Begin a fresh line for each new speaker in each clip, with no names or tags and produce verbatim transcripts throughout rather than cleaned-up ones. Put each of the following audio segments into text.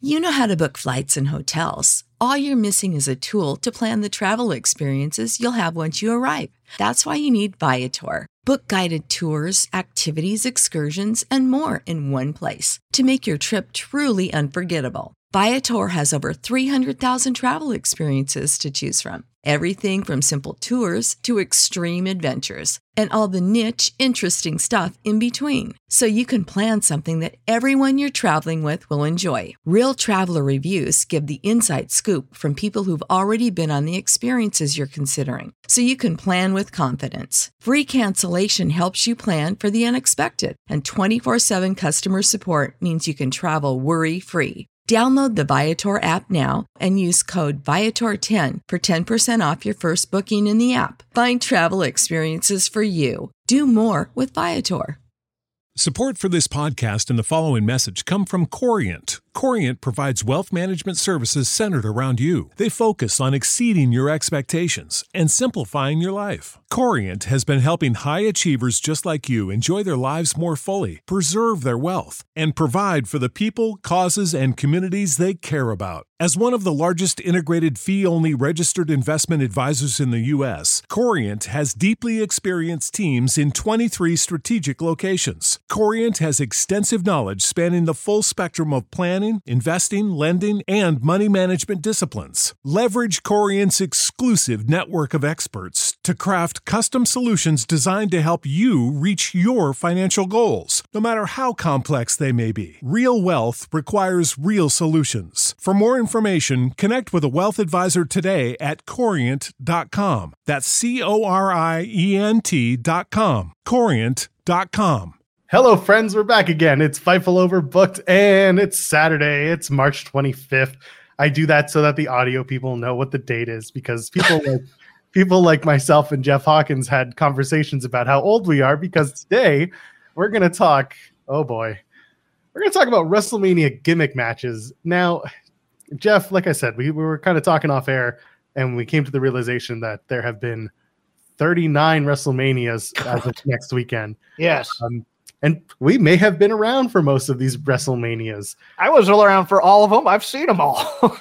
You know how to book flights and hotels. All you're missing is a tool to plan the travel experiences you'll have once you arrive. That's why you need Viator. Book guided tours, activities, excursions, and more in one place to make your trip truly unforgettable. Viator has over three hundred thousand travel experiences to choose from. Everything from simple tours to extreme adventures and all the niche, interesting stuff in between. So you can plan something that everyone you're traveling with will enjoy. Real traveler reviews give the inside scoop from people who've already been on the experiences you're considering. So you can plan with confidence. Free cancellation helps you plan for the unexpected. And twenty-four seven customer support means you can travel worry-free. Download the Viator app now and use code Viator ten for ten percent off your first booking in the app. Find travel experiences for you. Do more with Viator.
Support for this podcast and the following message come from Corient. Corient provides wealth management services centered around you. They focus on exceeding your expectations and simplifying your life. Corient has been helping high achievers just like you enjoy their lives more fully, preserve their wealth, and provide for the people, causes, and communities they care about. As one of the largest integrated fee-only registered investment advisors in the U S, Corient has deeply experienced teams in twenty-three strategic locations. Corient has extensive knowledge spanning the full spectrum of planning, investing, lending, and money management disciplines. Leverage Corient's exclusive network of experts to craft custom solutions designed to help you reach your financial goals, no matter how complex they may be. Real wealth requires real solutions. For more information, connect with a wealth advisor today at corient dot com. That's C O R I E N T dot com. corient dot com.
Hello, friends. We're back again. It's Fightful Overbooked, and it's Saturday. It's March twenty-fifth. I do that so that the audio people know what the date is, because people like people like myself and Jeff Hawkins had conversations about how old we are, because today we're going to talk, oh boy, we're going to talk about WrestleMania gimmick matches. Now, Jeff, like I said, we, we were kind of talking off air, and we came to the realization that there have been thirty-nine WrestleManias as of next weekend.
Yes.
Um, And we may have been around for most of these WrestleManias.
I was all around for all of them. I've seen them all.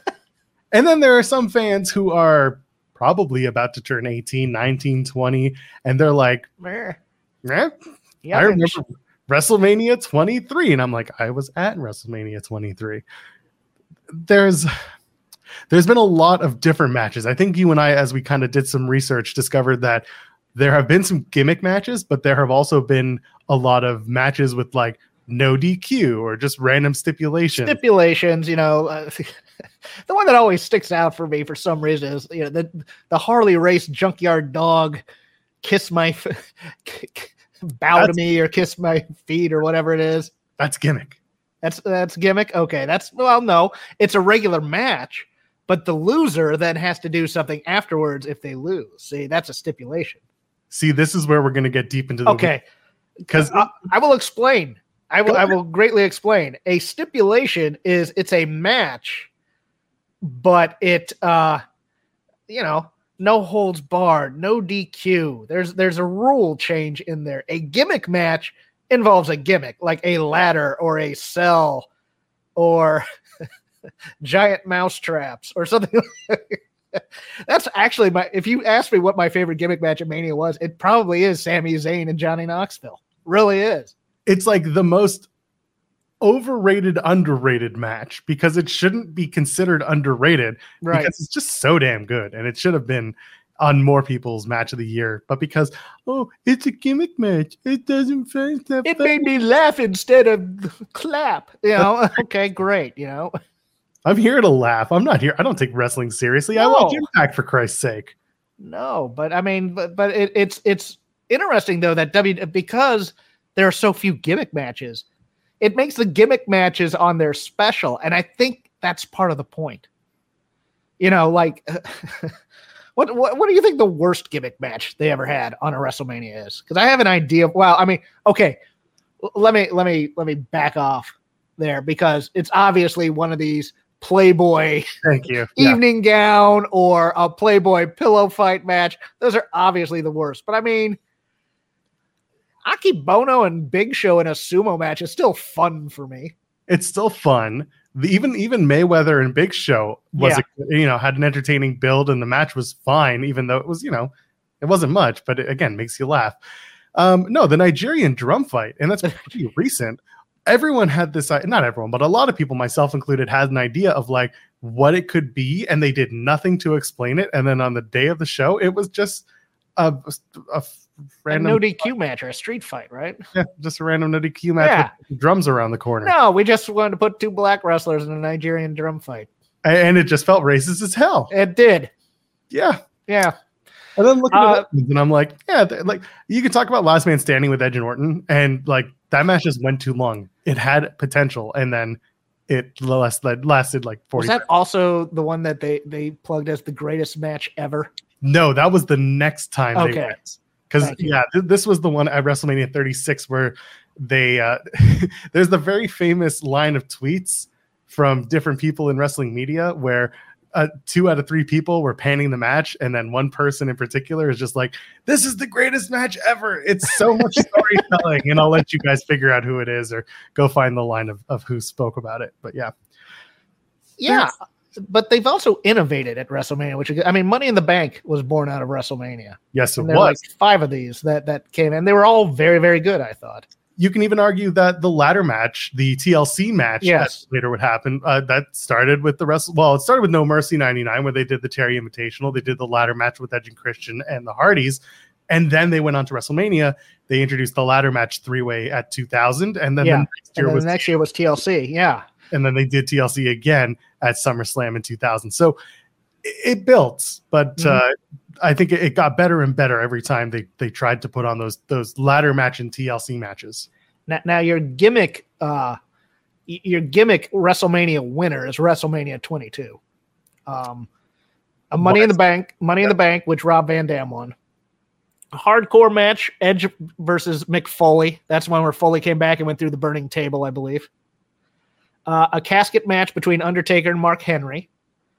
And then there are some fans who are probably about to turn eighteen, nineteen, twenty, and they're like, eh, eh,
yeah,
I remember WrestleMania twenty-three. And I'm like, I was at WrestleMania twenty-three. There's... There's been a lot of different matches. I think you and I, as we kind of did some research, discovered that there have been some gimmick matches, but there have also been a lot of matches with like no D Q or just random stipulations.
Stipulations, you know, uh, the one that always sticks out for me for some reason is, you know, the the Harley Race Junkyard Dog kiss my f- bow
that's,
to me or kiss my feet or whatever it is.
That's gimmick.
That's that's gimmick. Okay, that's well, no, it's a regular match, but the loser then has to do something afterwards if they lose. See, that's a stipulation.
See, this is where we're going to get deep into the
okay.
Because
I, I will explain. I will. I will greatly explain. A stipulation is it's a match, but it, uh, you know, no holds barred, no D Q. There's there's a rule change in there. A gimmick match involves a gimmick, like a ladder or a cell or giant mouse traps or something. That's actually my. If you ask me what my favorite gimmick match at Mania was, it probably is Sami Zayn and Johnny Knoxville. Really is.
It's like the most overrated, underrated match, because it shouldn't be considered underrated,
right?
Because it's just so damn good, and it should have been on more people's match of the year. But because oh, it's a gimmick match, it doesn't feel that.
It
fun.
made me laugh instead of clap. You know. Okay, great. You know.
I'm here to laugh. I'm not here. I don't take wrestling seriously.
No.
I watch Impact, for Christ's sake.
No, but I mean, but but it, it's it's interesting though that W because there are so few gimmick matches, it makes the gimmick matches on their special, and I think that's part of the point. You know, like what what what do you think the worst gimmick match they ever had on a WrestleMania is? Because I have an idea of. Well, I mean, okay, let me let me let me back off there, because it's obviously one of these Playboy
Thank you.
evening yeah. gown or a Playboy pillow fight match. Those are obviously the worst. But I mean, Aki Bono and Big Show in a sumo match is still fun for me.
It's still fun. the, even even Mayweather and Big Show was
Yeah.
a, you know had an entertaining build, and the match was fine, even though it was you know it wasn't much, but it, again makes you laugh. Um, no, the Nigerian drum fight, and that's pretty recent. Everyone had this, not everyone, but a lot of people, myself included, had an idea of like what it could be, and they did nothing to explain it. And then on the day of the show, it was just a, a random
a no D Q match or a street fight, right?
Yeah, just a random no D Q match
Yeah.
with drums around the corner.
No, we just wanted to put two black wrestlers in a Nigerian drum fight.
And it just felt racist as hell.
It did.
Yeah.
Yeah.
And then looking
Uh,
at it, and I'm like, yeah, th- like you can talk about Last Man Standing with Edge and Orton, and like that match just went too long. It had potential, and then it lasted, lasted like forty.
Was that also the one that they, they plugged as the greatest match ever?
No, that was the next time they
Okay.
went. Because
Thank you.
yeah, th- this was the one at WrestleMania thirty-six where they uh there's the very famous line of tweets from different people in wrestling media where uh, two out of three people were panning the match, and then one person in particular is just like, "This is the greatest match ever! It's so much storytelling." And I'll let you guys figure out who it is, or go find the line of, of who spoke about it. But yeah,
Yeah. But they've also innovated at WrestleMania, which I mean, Money in the Bank was born out of WrestleMania.
yes, it
And there were like
was.
five of these that, that came in. They were all very, very good, I thought.
You can even argue that the ladder match, the T L C match,
Yes.
that later would happen. Uh, that started with the wrestle. Well, it started with No Mercy ninety-nine, where they did the Terry Invitational. They did the ladder match with Edge and Christian and the Hardys, and then they went on to WrestleMania. They introduced the ladder match three way at two thousand, and then
Yeah.
the next year
And then
was,
the next year was T L C. Yeah.
and then they did T L C again at SummerSlam in two thousand. So it, it built, but
Mhm.
uh, I think it, it got better and better every time they they tried to put on those those ladder match and T L C matches.
Now, now your gimmick, uh, y- your gimmick WrestleMania winner is WrestleMania twenty-two. Um, a Money in the Bank, Money in the Bank, which Rob Van Dam won. A hardcore match, Edge versus Mick Foley. That's one where Foley came back and went through the burning table, I believe. Uh, a casket match between Undertaker and Mark Henry.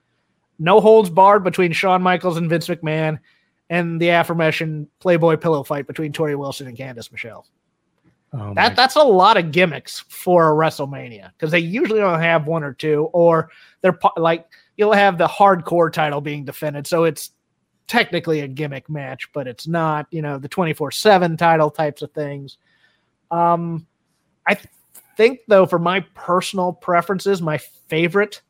No holds barred between Shawn Michaels and Vince McMahon, and the aforementioned Playboy pillow fight between Tori Wilson and Candice Michelle.
Oh
That that's a lot of gimmicks for a WrestleMania, because they usually don't have one or two, or they're po- like you'll have the hardcore title being defended, so it's technically a gimmick match, but it's not, you know, the twenty-four seven title types of things. Um, I th- think though, for my personal preferences, my favorite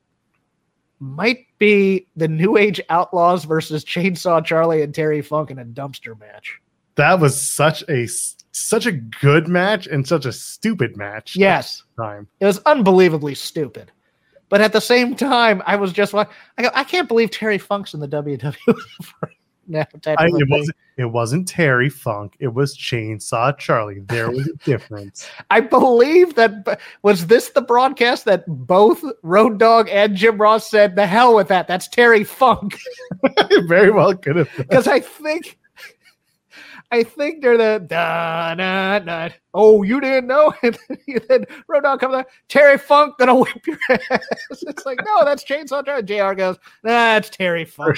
might be the New Age Outlaws versus Chainsaw Charlie and Terry Funk in a dumpster match.
that was such a such a good match and such a stupid match.
Yes.
at the time.
It was unbelievably stupid. But at the same time, I was just like, I go, I can't believe Terry Funk's in the W W F right now. type
I,
of a
it
thing.
wasn't it wasn't Terry Funk. It was Chainsaw Charlie. There was a difference.
I believe that was this the broadcast that both Road Dogg and Jim Ross said, the hell with that. That's Terry Funk.
It very well could have been.
Because I think I think they're the da da da. Oh, you didn't know? And then Road Dogg comes out, Terry Funk gonna whip your ass. It's like, no, that's Chainsaw Charlie. J R goes, nah, it's Terry Funk.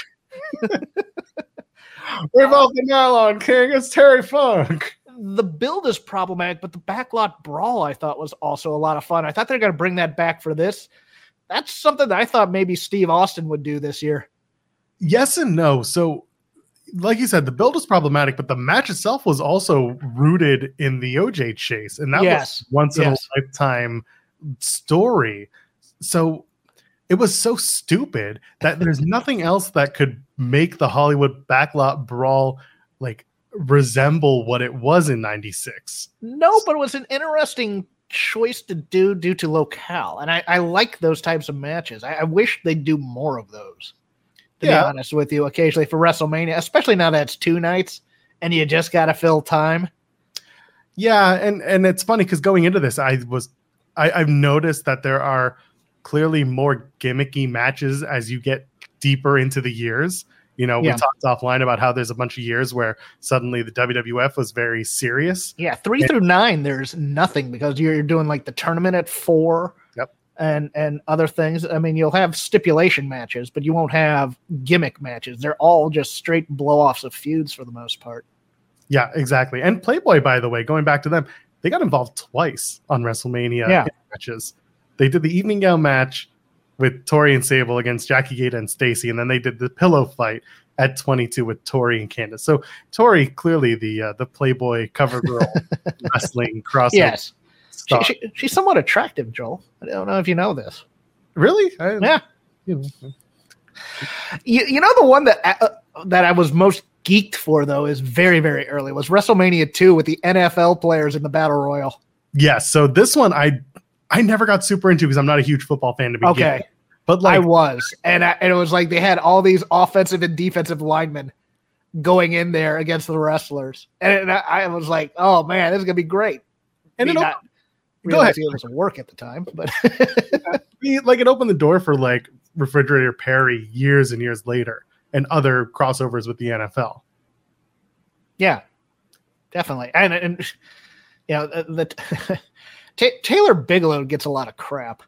Revolve the Nylon King. It's Terry Funk.
The build is problematic, but the backlot brawl I thought was also a lot of fun. I thought they're going to bring that back for this. That's something that I thought maybe Steve Austin would do this year.
Yes and no. So, like you said, the build was problematic, but the match itself was also rooted in the O J chase, and that
Yes.
was once in
Yes.
a lifetime story. So it was so stupid that there's nothing else that could make the Hollywood backlot brawl like resemble what it was in ninety-six.
No, but it was an interesting choice to do due to locale. And I, I like those types of matches. I, I wish they'd do more of those, to
Yeah.
be honest with you, occasionally for WrestleMania, especially now that it's two nights and you just got to fill time.
Yeah, and and it's funny because going into this, I was I, I've noticed that there are clearly more gimmicky matches as you get deeper into the years. You know,
Yeah.
we talked offline about how there's a bunch of years where suddenly the W W F was very serious.
Yeah, three through nine, there's nothing because you're doing like the tournament at four.
Yep.
And and other things. I mean, you'll have stipulation matches, but you won't have gimmick matches. They're all just straight blow-offs of feuds for the most part.
Yeah, exactly. And Playboy, by the way, going back to them, they got involved twice on WrestleMania
Yeah.
matches. They did the evening gown match with Tori and Sable against Jackie Gata and Stacy, and then they did the pillow fight at twenty-two with Tori and Candice. So Tori, clearly the uh, the Playboy cover girl wrestling crossover.
Yes, she, she, she's somewhat attractive, Joel. I don't know if you know this.
Really? I,
yeah.
You know.
You, you know the one that uh, that I was most geeked for though is very very early was WrestleMania two with the N F L players in the Battle Royal.
Yes. So this one I I never got super into because I'm not a huge football fan to begin.
Okay.
But like,
I was, and, I, and it was like they had all these offensive and defensive linemen going in there against the wrestlers, and, and I, I was like, "Oh man, this is gonna be great."
And
I mean,
it
not
go ahead.
It was work at the time, but
like it opened the door for like Refrigerator Perry years and years later, and other crossovers with the N F L.
Yeah, definitely, and and you know the, the T- Taylor Bigelow gets a lot of crap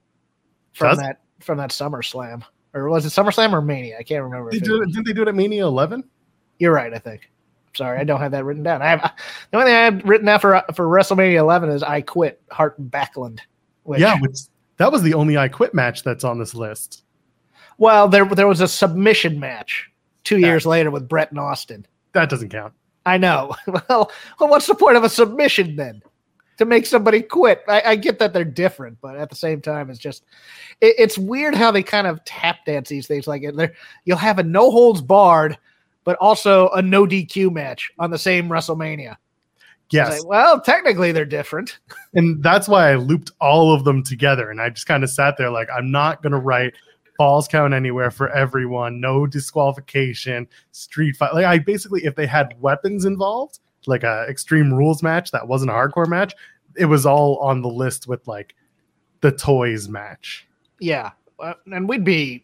from
Does?
that. From that SummerSlam, or was it SummerSlam or Mania? I can't remember.
They did, didn't they do it at Mania eleven?
You're right. I think. Sorry, I don't have that written down. I have the only thing I have written down for for WrestleMania eleven is I Quit Hart and Backlund. Which,
Yeah, which, that was the only I Quit match that's on this list.
Well, there there was a submission match two years
Yeah.
later with Brett and Austin.
That doesn't count.
I know. Well, well, what's the point of a submission then? To make somebody quit. I, I get that they're different, but at the same time, it's just it, it's weird how they kind of tap dance these things. Like they're, you'll have a no holds barred, but also a no D Q match on the same WrestleMania.
Yes.
Like, well, technically they're different.
And that's why I looped all of them together. And I just kind of sat there like, I'm not going to write falls count anywhere for everyone. No disqualification, street fight. Like I basically, if they had weapons involved, like a Extreme Rules match that wasn't a hardcore match, it was all on the list with like the toys match.
Yeah. Uh, and we'd be,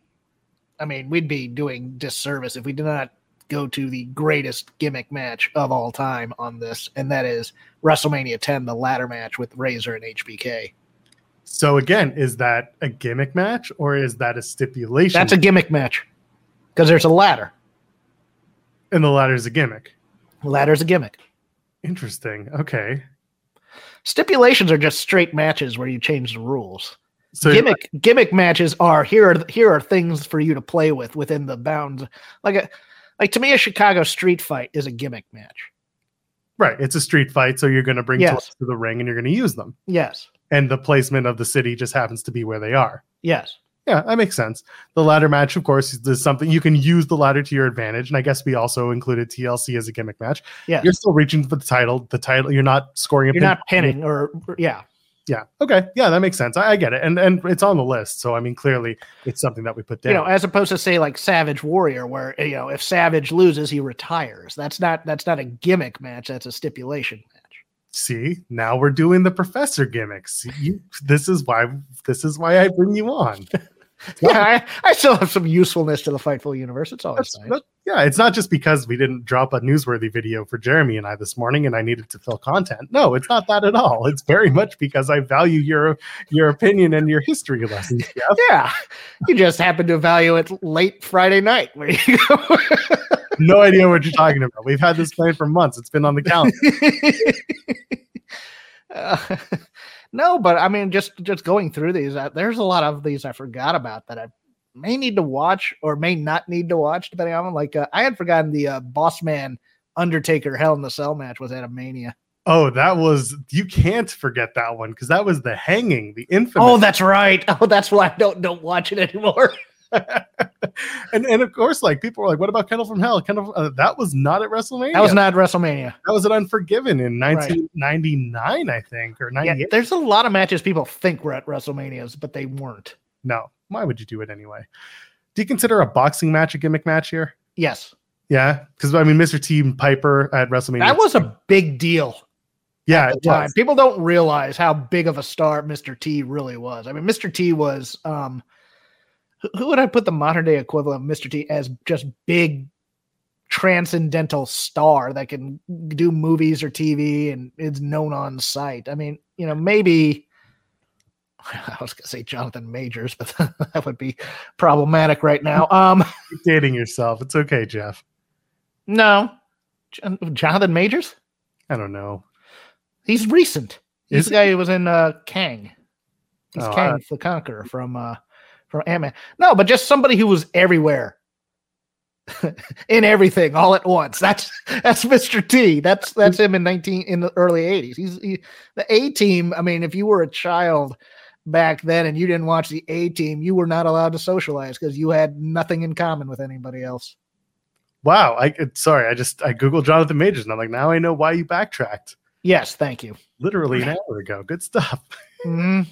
I mean, we'd be doing disservice if we did not go to the greatest gimmick match of all time on this. And that is WrestleMania ten, the ladder match with Razor and H B K.
So again, is that a gimmick match or is that a stipulation?
That's a gimmick match because there's a ladder.
And the ladder is a gimmick.
Ladder's a gimmick.
Interesting. Okay.
Stipulations are just straight matches where you change the rules.
So
gimmick gimmick matches are here are here are things for you to play with within the bounds. Like a like to me, a Chicago street fight is a gimmick match.
right, it's a street fight, so you're going to bring
Yes.
toys to the ring and you're going to use them.
Yes.
And the placement of the city just happens to be where they are.
Yes.
Yeah, that makes sense. The ladder match, of course, is something you can use the ladder to your advantage. And I guess we also included T L C as a gimmick match.
Yeah.
You're still reaching for the title. The title, you're not scoring a
You're
pin.
not pinning or yeah.
Yeah. Okay. Yeah, that makes sense. I, I get it. And and it's on the list. So I mean, clearly it's something that we put down.
You know, as opposed to say like Savage Warrior, where you know if Savage loses, he retires. That's not that's not a gimmick match. That's a stipulation match.
See, now we're doing the professor gimmicks. You, this is why this is why I bring you on.
Yeah, I, I still have some usefulness to the Fightful universe. It's always
That's-
nice.
that- yeah, it's not just because we didn't drop a newsworthy video for Jeremy and I this morning and I needed to fill content. No, it's not that at all. It's very much because I value your your opinion and your history lessons, Jeff.
Yeah, you just happen to value it late Friday night. Where you go.
No idea what you're talking about. We've had this planned for months. It's been on the calendar.
Uh, no, but I mean, just just going through these, uh, there's a lot of these I forgot about that I may need to watch or may not need to watch, depending on them. Like uh, I had forgotten the uh, Boss Man Undertaker Hell in the Cell match was at a Mania.
Oh, that was you can't forget that one because that was the hanging, the infamous.
Oh, that's right. Oh, that's why I don't don't watch it anymore.
and and of course, like people were like, "What about Kendall from Hell?" Kendall, uh, that was not at WrestleMania.
That was not WrestleMania.
That was at Unforgiven in nineteen ninety-nine, I think, or ninety-eight.
Yeah, there's a lot of matches people think were at WrestleManias, but they weren't.
No, why would you do it anyway? Do you consider a boxing match a gimmick match here?
Yes,
Yeah, because I mean, Mister T and Piper at WrestleMania.
that was a big deal.
yeah,
At
it
the time.
was.
People don't realize how big of a star Mister T really was. I mean, Mister T was um who, who would I put the modern day equivalent of Mister T as just big transcendental star that can do movies or T V and is known on sight. I mean, you know, maybe I was gonna say Jonathan Majors, but that would be problematic right now. Um
Keep dating yourself. It's okay, Jeff.
no. Jon- Jonathan Majors?
I don't know.
He's recent. He's
Is
the guy who was in uh Kang. He's
Oh,
Kang
I-
the Conqueror from uh, from Ant-Man. No, but just somebody who was everywhere. In everything all at once. That's that's Mister T. That's that's him in nineteen in the early eighties. He's he, the A Team. I mean, if you were a child back then and you didn't watch the A Team, you were not allowed to socialize because you had nothing in common with anybody else.
Wow. I sorry. I just I googled Jonathan Majors and I'm like, now I know why you backtracked.
Yes, thank you.
Literally an hour ago. Good stuff.
Mhm.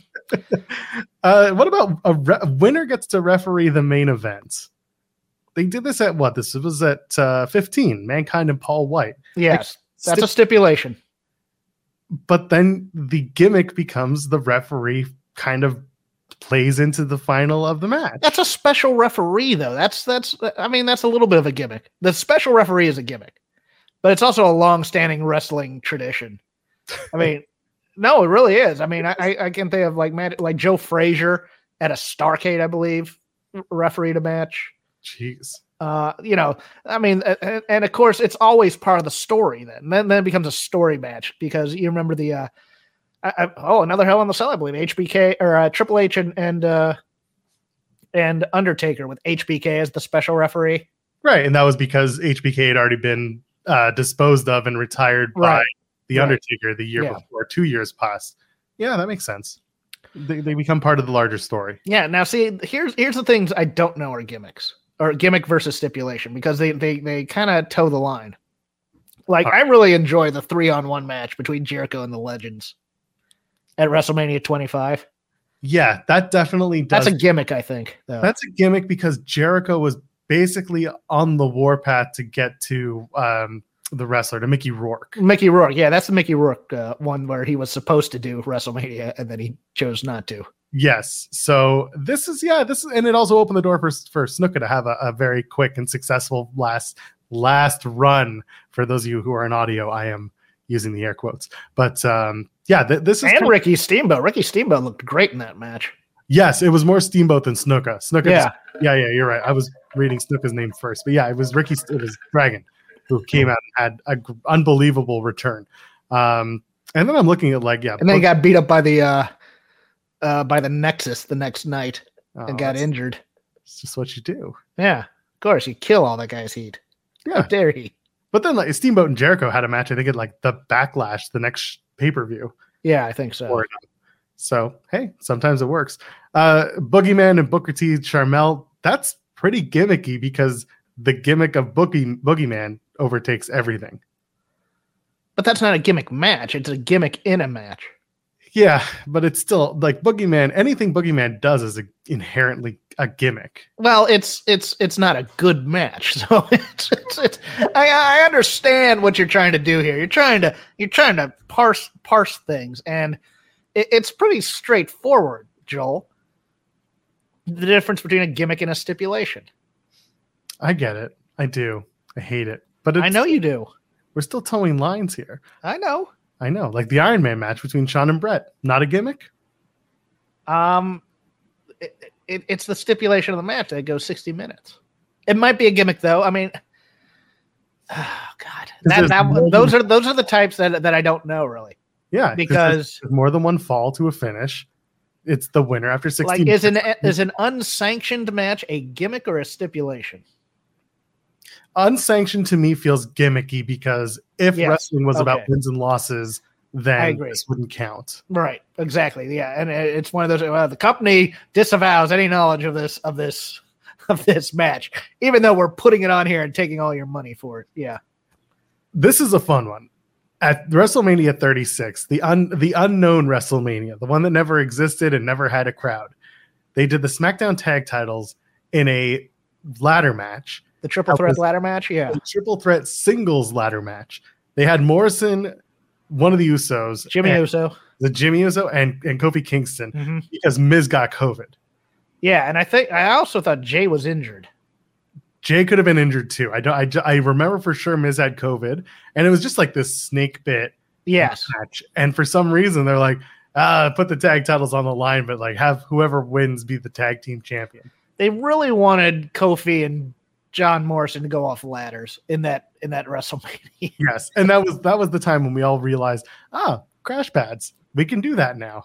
uh, what about a, re- a winner gets to referee the main event? They did this at what? This was at uh, fifteen. Mankind and Paul White.
Yes,
Like,
that's a stipulation.
But then the gimmick becomes the referee kind of plays into the final of the match.
That's a special referee, though. That's that's. I mean, that's a little bit of a gimmick. The special referee is a gimmick, but it's also a long-standing wrestling tradition. I mean, no, it really is. I mean, I I can think of like man, like Joe Frazier at a Starrcade, I believe, refereed a match.
Jeez.
Uh, you know, I mean, and, and of course, it's always part of the story. Then, then, then it becomes a story match because you remember the, uh, I, I, oh, another Hell in the Cell, I believe H B K or uh, Triple H and and uh, and Undertaker with H B K as the special referee.
Right, and that was because H B K had already been uh, disposed of and retired by
Right.
the
Right.
Undertaker the year
Yeah.
before, two years past. Yeah, that makes sense. They, they become part of the larger story.
Yeah. Now, see, here's here's the things I don't know are gimmicks or gimmick versus stipulation because they they they kind of toe the line. Like, I really enjoy the three on one match between Jericho and the Legends at WrestleMania twenty-five.
Yeah, that definitely does.
That's a gimmick, I think. Though.
That's a gimmick because Jericho was basically on the warpath to get to um, the wrestler, to Mickey Rourke.
Mickey Rourke. Yeah, that's the Mickey Rourke uh, one where he was supposed to do WrestleMania and then he chose not to.
Yes. So this is, yeah, this is, and it also opened the door for, for Snuka to have a, a very quick and successful last, last run. For those of you who are in audio, I am using the air quotes, but um, yeah, th- this is.
And
kind of,
Ricky Steamboat. Ricky Steamboat looked great in that match.
yes, it was more Steamboat than Snuka. Snuka.
Yeah.
Just, yeah, yeah, you're right. I was reading Snuka's name first, but yeah, it was Ricky, it was Dragon who came out and had an unbelievable return. Um, and then I'm looking at like, yeah.
And then he got beat up by the, uh, uh, by the Nexus the next night
oh,
and got
that's-
injured.
It's just what you do.
Yeah, of course. You kill all that guy's heat.
Yeah.
How dare he?
But then like Steamboat and Jericho had a match, I think, at like the Backlash, the next pay-per-view.
Yeah, I think so.
Or- So, hey, sometimes it works. Uh, Boogeyman and Booker T, Charmel, that's pretty gimmicky because the gimmick of Boogie, Boogeyman overtakes everything.
But that's not a gimmick match. It's a gimmick in a match.
Yeah, but it's still like Boogeyman, anything Boogeyman does is a, inherently a gimmick.
Well, it's it's it's not a good match. So it's, it's, it's I, I understand what you're trying to do here. You're trying to you're trying to parse parse things, and it, it's pretty straightforward, Joel. The difference between a gimmick and a stipulation.
I get it. I do. I hate it. But it's,
I know you do.
we're still towing lines here.
I know.
I know. Like the Iron Man match between Shawn and Brett. Not a gimmick?
Um, it, it, it's the stipulation of the match that goes sixty minutes. It might be a gimmick, though. I mean, oh God, that,
there's
that
more
those
than-
are those are the types that that I don't know really.
Yeah.
Because-
there's more than one fall to a finish. It's the winner after sixteen.
Like, is an
minutes.
is an unsanctioned match a gimmick or a stipulation?
Unsanctioned to me feels gimmicky because if
Yes.
wrestling was about
Okay.
wins and losses,
I
then
agree.
this wouldn't count.
Right, exactly. Yeah, and it- it's one of those. Well, the company disavows any knowledge of this of this of this match, even though we're putting it on here and taking all your money for it. Yeah,
This is a fun one. At WrestleMania thirty-six, the un, the unknown WrestleMania, the one that never existed and never had a crowd, they did the SmackDown tag titles in a ladder match,
the triple
That
threat
was-
ladder match. Yeah,
a triple threat singles ladder match. They had Morrison, one of the Usos,
Jimmy
and-
Uso.
the Jimmy Uso, and, and Kofi Kingston
Mhm.
because Miz got COVID.
Yeah, and I think I also thought Jay was injured.
Jay could have been injured too. I don't. I, ju- I remember for sure Miz had COVID, and it was just like this snake bit
Yes,
match. And for some reason, they're like, uh, put the tag titles on the line, but like have whoever wins be the tag team champion.
they really wanted Kofi and John Morrison to go off ladders in that in that WrestleMania.
Yes, and that was that was the time when we all realized, ah, crash pads, we can do that now.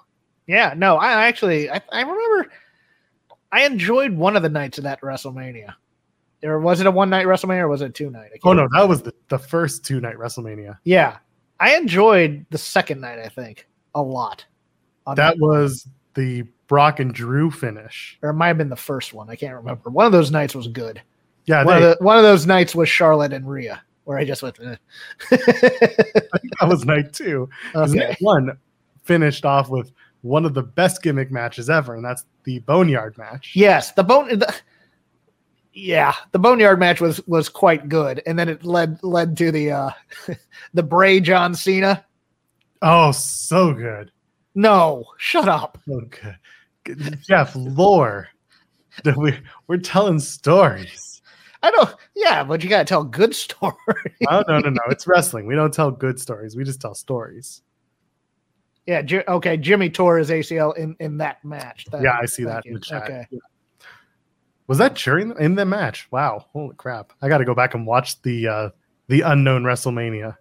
Yeah, no, I actually, I, I remember I enjoyed one of the nights of that WrestleMania. Or was it a one night WrestleMania or was it a two night?
Oh, no, remember. That was the, the first two night WrestleMania.
Yeah. I enjoyed the second night, I think, a lot.
That, that was the Brock and Drew finish.
Or it might have been the first one. I can't remember. One of those nights was good.
Yeah,
one,
they,
of, the, one of those nights was Charlotte and Rhea, where I just went, eh.
I think that was night two.
Okay.
Night one finished off with one of the best gimmick matches ever, and that's the Boneyard match.
Yes, the bone. The, yeah, the Boneyard match was was quite good, and then it led led to the uh, the Bray John Cena.
Oh, so good.
No, shut up.
So good. Jeff, lore. We, we're telling stories.
I don't, yeah, but you got to tell good stories.
Oh, no, no, no. It's wrestling. We don't tell good stories. We just tell stories.
Yeah, J- okay. Jimmy tore his A C L in, in that match. That,
yeah, I see that you. in the chat.
Okay.
Yeah. Was that during in the match? Wow. Holy crap. I got to go back and watch the uh, the unknown WrestleMania.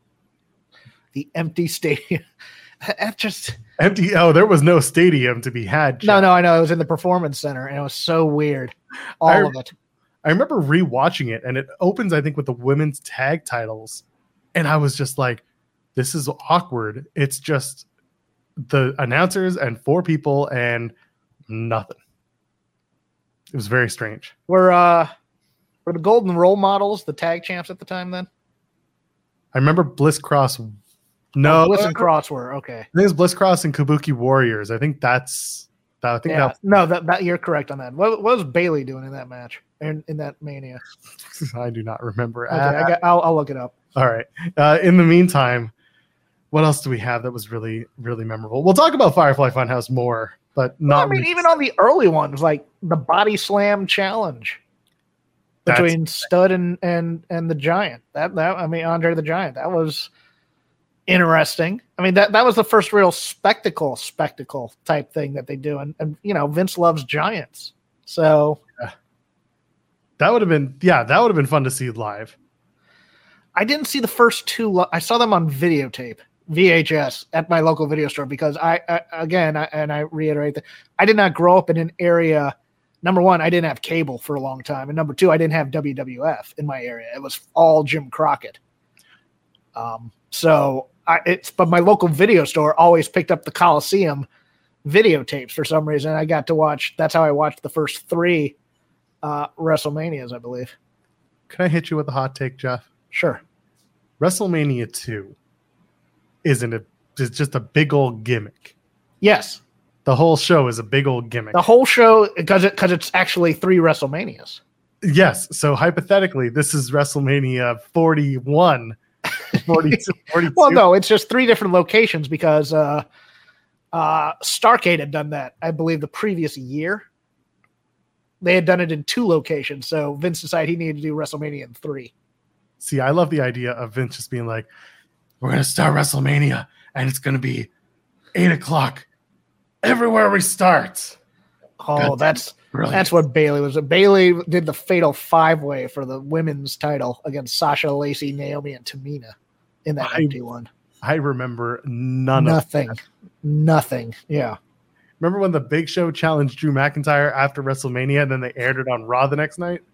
The empty stadium. That just
empty. Oh, there was no stadium to be had.
Chat. No, no, I know. It was in the Performance Center, and it was so weird. All
I,
of it.
I remember rewatching it, and it opens, I think, with the women's tag titles, and I was just like, "This is awkward." It's just the announcers and four people and nothing. It was very strange.
Were uh, were the Golden Role Models the tag champs at the time? Then
I remember Bliss Cross. No,
oh, Bliss and Cross were okay.
I think it's Bliss Cross and Kabuki Warriors. I think that's that. I think
yeah.
that.
No, that, that you're correct on that. What, what was Bailey doing in that match? In, in that Mania?
I do not remember.
Okay,
uh,
I got, I'll, I'll look it up.
All right. Uh, in the meantime, what else do we have that was really, really memorable? We'll talk about Firefly Funhouse more, but not.
Well, I mean, really even on the early ones, like the Body Slam Challenge between That's, Stud and and and the Giant. That that I mean, Andre the Giant. That was interesting. I mean, that, that was the first real spectacle, spectacle type thing that they do. And, and you know, Vince loves giants. So
yeah. that would have been, yeah, that would have been fun to see live.
I didn't see the first two. Lo- I saw them on videotape, V H S at my local video store because I, I again, I, and I reiterate that I did not grow up in an area. Number one, I didn't have cable for a long time. And number two, I didn't have W W F in my area. It was all Jim Crockett. Um, so I, it's, but my local video store always picked up the Coliseum videotapes for some reason. I got to watch, that's how I watched the first three uh, WrestleManias, I believe.
Can I hit you with a hot take, Jeff?
Sure.
WrestleMania two isn't it? It's just a big old gimmick.
Yes.
The whole show is a big old gimmick.
The whole show, because it, because it's actually three WrestleManias.
Yes. So hypothetically, this is WrestleMania forty-one. forty-two, forty-two.
Well, no, it's just three different locations because uh, uh, Starrcade had done that, I believe, the previous year. They had done it in two locations, so Vince decided he needed to do WrestleMania in three.
See, I love the idea of Vince just being like, we're going to start WrestleMania, and it's going to be eight o'clock everywhere we start.
Oh, God, that's
brilliant.
That's what Bailey was. Bailey did the fatal five-way for the women's title against Sasha, Lacey, Naomi, and Tamina in that
I,
empty one.
I remember none
Nothing.
of that.
Nothing. Yeah.
Remember when the Big Show challenged Drew McIntyre after WrestleMania and then they aired it on Raw the next night?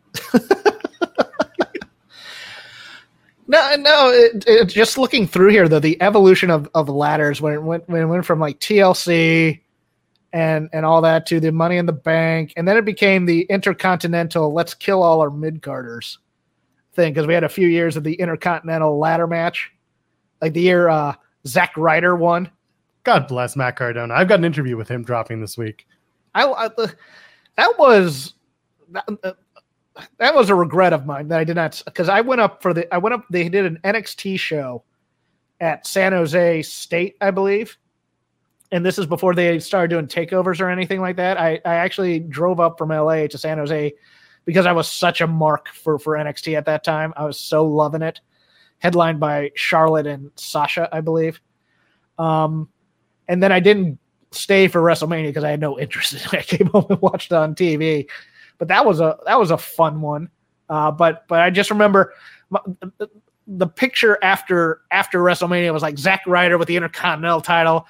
no, no. It, it, just looking through here, though, the evolution of, of ladders when it went when it went from like T L C and and all that to the Money in the Bank, and then it became the Intercontinental let's kill all our mid-carders thing because we had a few years of the Intercontinental ladder match, like the year uh, Zack Ryder won.
God bless Matt Cardona. I've got an interview with him dropping this week.
I, I that was that, that was a regret of mine that I did not, because I went up for the I went up. They did an N X T show at San Jose State, I believe, and this is before they started doing takeovers or anything like that. I, I actually drove up from L A to San Jose because I was such a mark for for N X T at that time. I was so loving it. Headlined by Charlotte and Sasha, I believe. Um. And then I didn't stay for WrestleMania because I had no interest in it. I came home and watched it on T V, but that was a that was a fun one. Uh, but but I just remember my, the, the picture after after WrestleMania was like Zack Ryder with the Intercontinental title,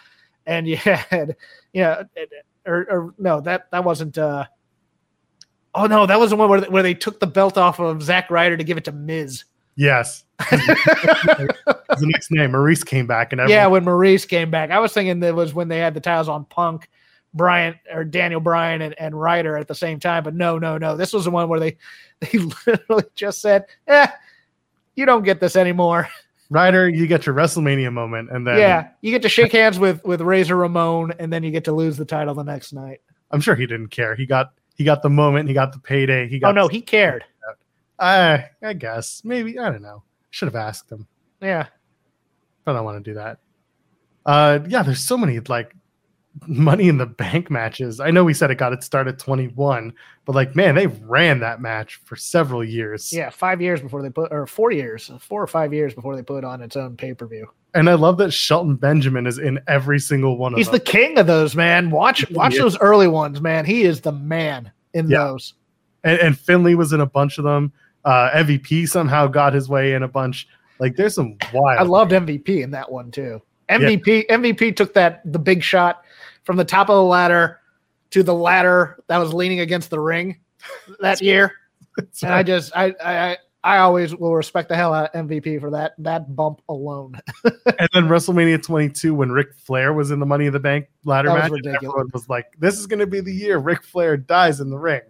and you had, yeah, or, or no, that that wasn't. Uh, oh no, that was the one where where they took the belt off of Zack Ryder to give it to Miz.
Yes. The next name, Maurice came back, and everyone-
yeah, when Maurice came back, I was thinking that was when they had the titles on Punk, Bryan or Daniel Bryan and, and Ryder at the same time. But no, no, no, this was the one where they they literally just said, "Eh, you don't get this anymore."
Ryder, you get your WrestleMania moment, and then
yeah, you get to shake hands with with Razor Ramon, and then you get to lose the title the next night.
I'm sure he didn't care. He got he got the moment. He got the payday. He got.
Oh no,
the-
he cared.
I I guess maybe I don't know. Should have asked him,
Yeah.
but I don't want to do that. Uh, yeah, there's so many like Money in the Bank matches. I know we said it got its start at twenty-one, but like, man, they ran that match for several years.
Yeah, five years before they put, or four years, four or five years before they put on its own pay per view.
And I love that Shelton Benjamin is in every single one of
He's
them.
the king of those, man. Watch, watch
Yeah.
those early ones, man. He is the man in
Yeah.
those.
And, and Finley was in a bunch of them. Uh, M V P somehow got his way in a bunch. Like, there's some wild.
I loved M V P in that one too. M V P, M V P took that the big shot from the top of the ladder to the ladder that was leaning against the ring that year.
That's
And
right.
I just, I, I, I always will respect the hell out of M V P for that that bump alone.
And then WrestleMania twenty-two, when Ric Flair was in the Money in the Bank ladder
That was
match,
ridiculous.
everyone was like, "This is going to be the year Ric Flair dies in the ring."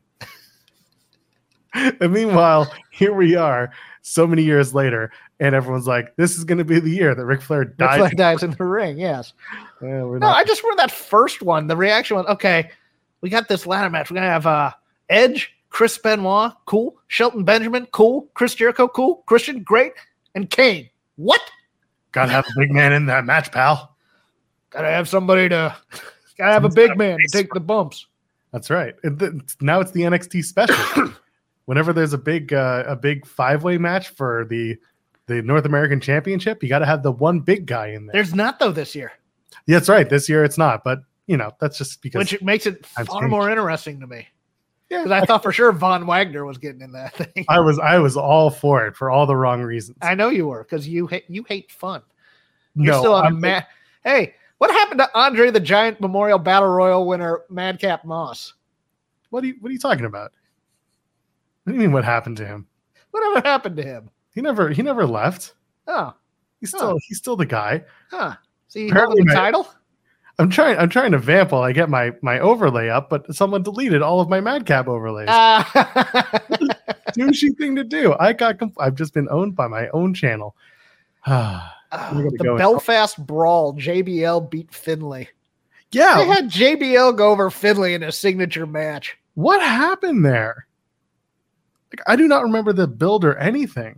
And meanwhile, here we are, so many years later, and everyone's like, "This is going to be the year that Ric Flair
Ric
dies."
Flair dies in the ring. Yes.
Yeah, we're
No,
not-
I just remember that first one. The reaction was, okay, we got this ladder match. We're gonna have uh, Edge, Chris Benoit, cool. Shelton Benjamin, cool. Chris Jericho, cool. Christian, great. And Kane, what?
Gotta have a big man in that match, pal.
Gotta have somebody to. Gotta have a big man to take the bumps.
That's right. It- it's- now it's the N X T special. Whenever there's a big uh, a big five way match for the the North American Championship, you got to have the one big guy in there.
There's not though this year,
Yeah, that's right. This year it's not, but you know that's just because.
which makes it
I've
far
changed.
more interesting to me.
Yeah,
Because I thought for sure Von Wagner was getting in that thing.
I was I was all for it for all the wrong reasons.
I know you were because you hate you hate fun. You're
no,
still on a
I'm-
mad. Hey, what happened to Andre the Giant Memorial Battle Royal winner Madcap Moss?
what are you what are you talking about? What do you mean? What happened to him?
Whatever happened to him?
He never he never left.
Oh,
He's still
Huh.
he's still the guy.
huh. See,
Apparently
holding the
my-
title.
I'm trying I'm trying to vamp while I get my my overlay up, but someone deleted all of my Madcap overlays.
Uh,
Douchey thing to do. I got conf- I've just been owned by my own channel.
oh,
gonna
the
go and-
Belfast Brawl. J B L beat Finley. They
Yeah,
had J B L go over Finley in a signature match.
what happened there? Like, I do not remember the build or anything.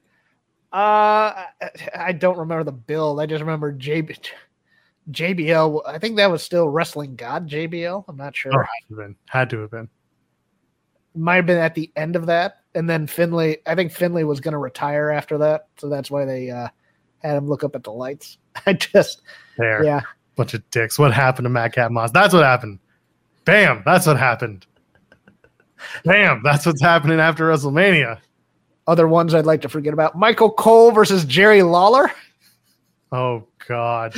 Uh, I, I don't remember the build. I just remember J B, J B L. I think that was still Wrestling God J B L. I'm not sure.
Oh, had to have been. Had to have been.
Might have been at the end of that, and then Finley. I think Finley was going to retire after that, so that's why they uh, had him look up at the lights. I just,
There.
yeah,
Bunch of dicks. What happened to Madcap Moss? That's what happened. Bam. That's what happened. Bam. That's what's happening after WrestleMania.
other ones I'd like to forget about: Michael Cole versus Jerry Lawler.
Oh, God.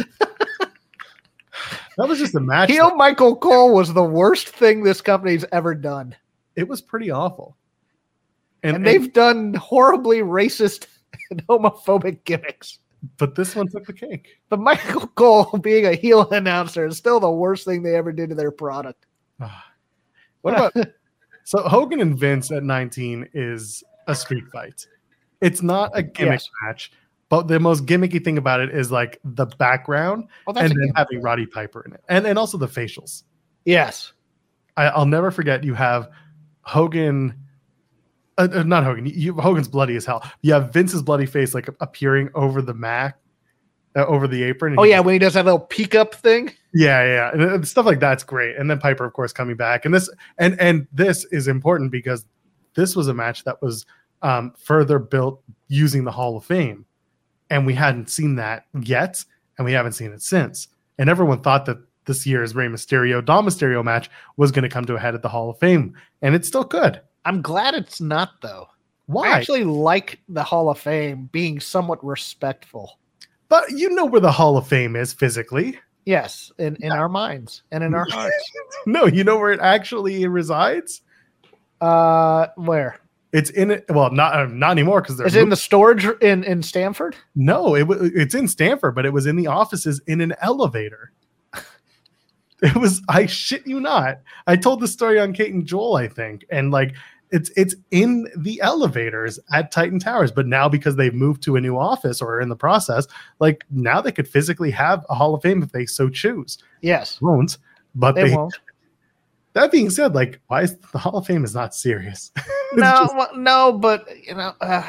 That was just a match.
Heel
that-
Michael Cole was the worst thing this company's ever done,
It was pretty awful.
and,
And,
they've
and-
done horribly racist and homophobic gimmicks.
but this one took the cake.
But Michael Cole being a heel announcer is still the worst thing they ever did to their product.
What about so Hogan and Vince at nineteen is a street fight. It's not a gimmick
Yes.
match, but the most gimmicky thing about it is like the background
Oh, that's
and
a
then
gimmick.
having Roddy Piper in it, and and also the facials.
Yes.
I, I'll never forget. You have Hogan, uh, uh, not Hogan. You Hogan's bloody as hell. You have Vince's bloody face like appearing over the mat, uh, over the apron. and
Oh
he-
yeah, when he does that little peek up thing.
yeah, yeah, and, uh, stuff like that's great. And then Piper, of course, coming back, and this and and this is important because this was a match that was um, further built using the Hall of Fame, and we hadn't seen that yet, and we haven't seen it since. And everyone thought that this year's Rey Mysterio Dom Mysterio match was going to come to a head at the Hall of Fame, and it's still good.
I'm glad it's not though.
Why?
I actually like the Hall of Fame being somewhat respectful.
But you know where the Hall of Fame is physically.
Yes, in, in our minds and in our hearts.
No, you know where it actually resides?
Uh, where?
It's in it. Well, not uh, not anymore because
Is it in the storage in in Stanford?
No, it w- it's in Stanford, but it was in the offices in an elevator. It was, I shit you not. I told the story on Kate and Joel, I think, and like it's it's in the elevators at Titan Towers. But now because they've moved to a new office or are in the process, like now they could physically have a Hall of Fame if they so choose.
Yes,
Won't, but
they,
they
won't.
That being said, like, why is the Hall of Fame is not serious?
No,
just,
well, no, but you know, uh,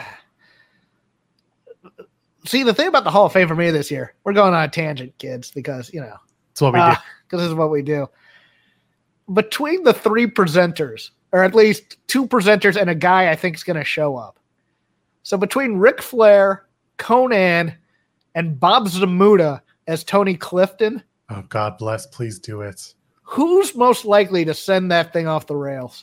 see the thing about the Hall of Fame for me this year, we're going on a tangent, kids, because you know
it's what we
uh,
do.
Because this is what we do. Between the three presenters, or at least two presenters and a guy I think is going to show up. So between Ric Flair, Conan, and Bob Zmuda as Tony Clifton.
Oh, God bless. Please do it.
Who's most likely to send that thing off the rails?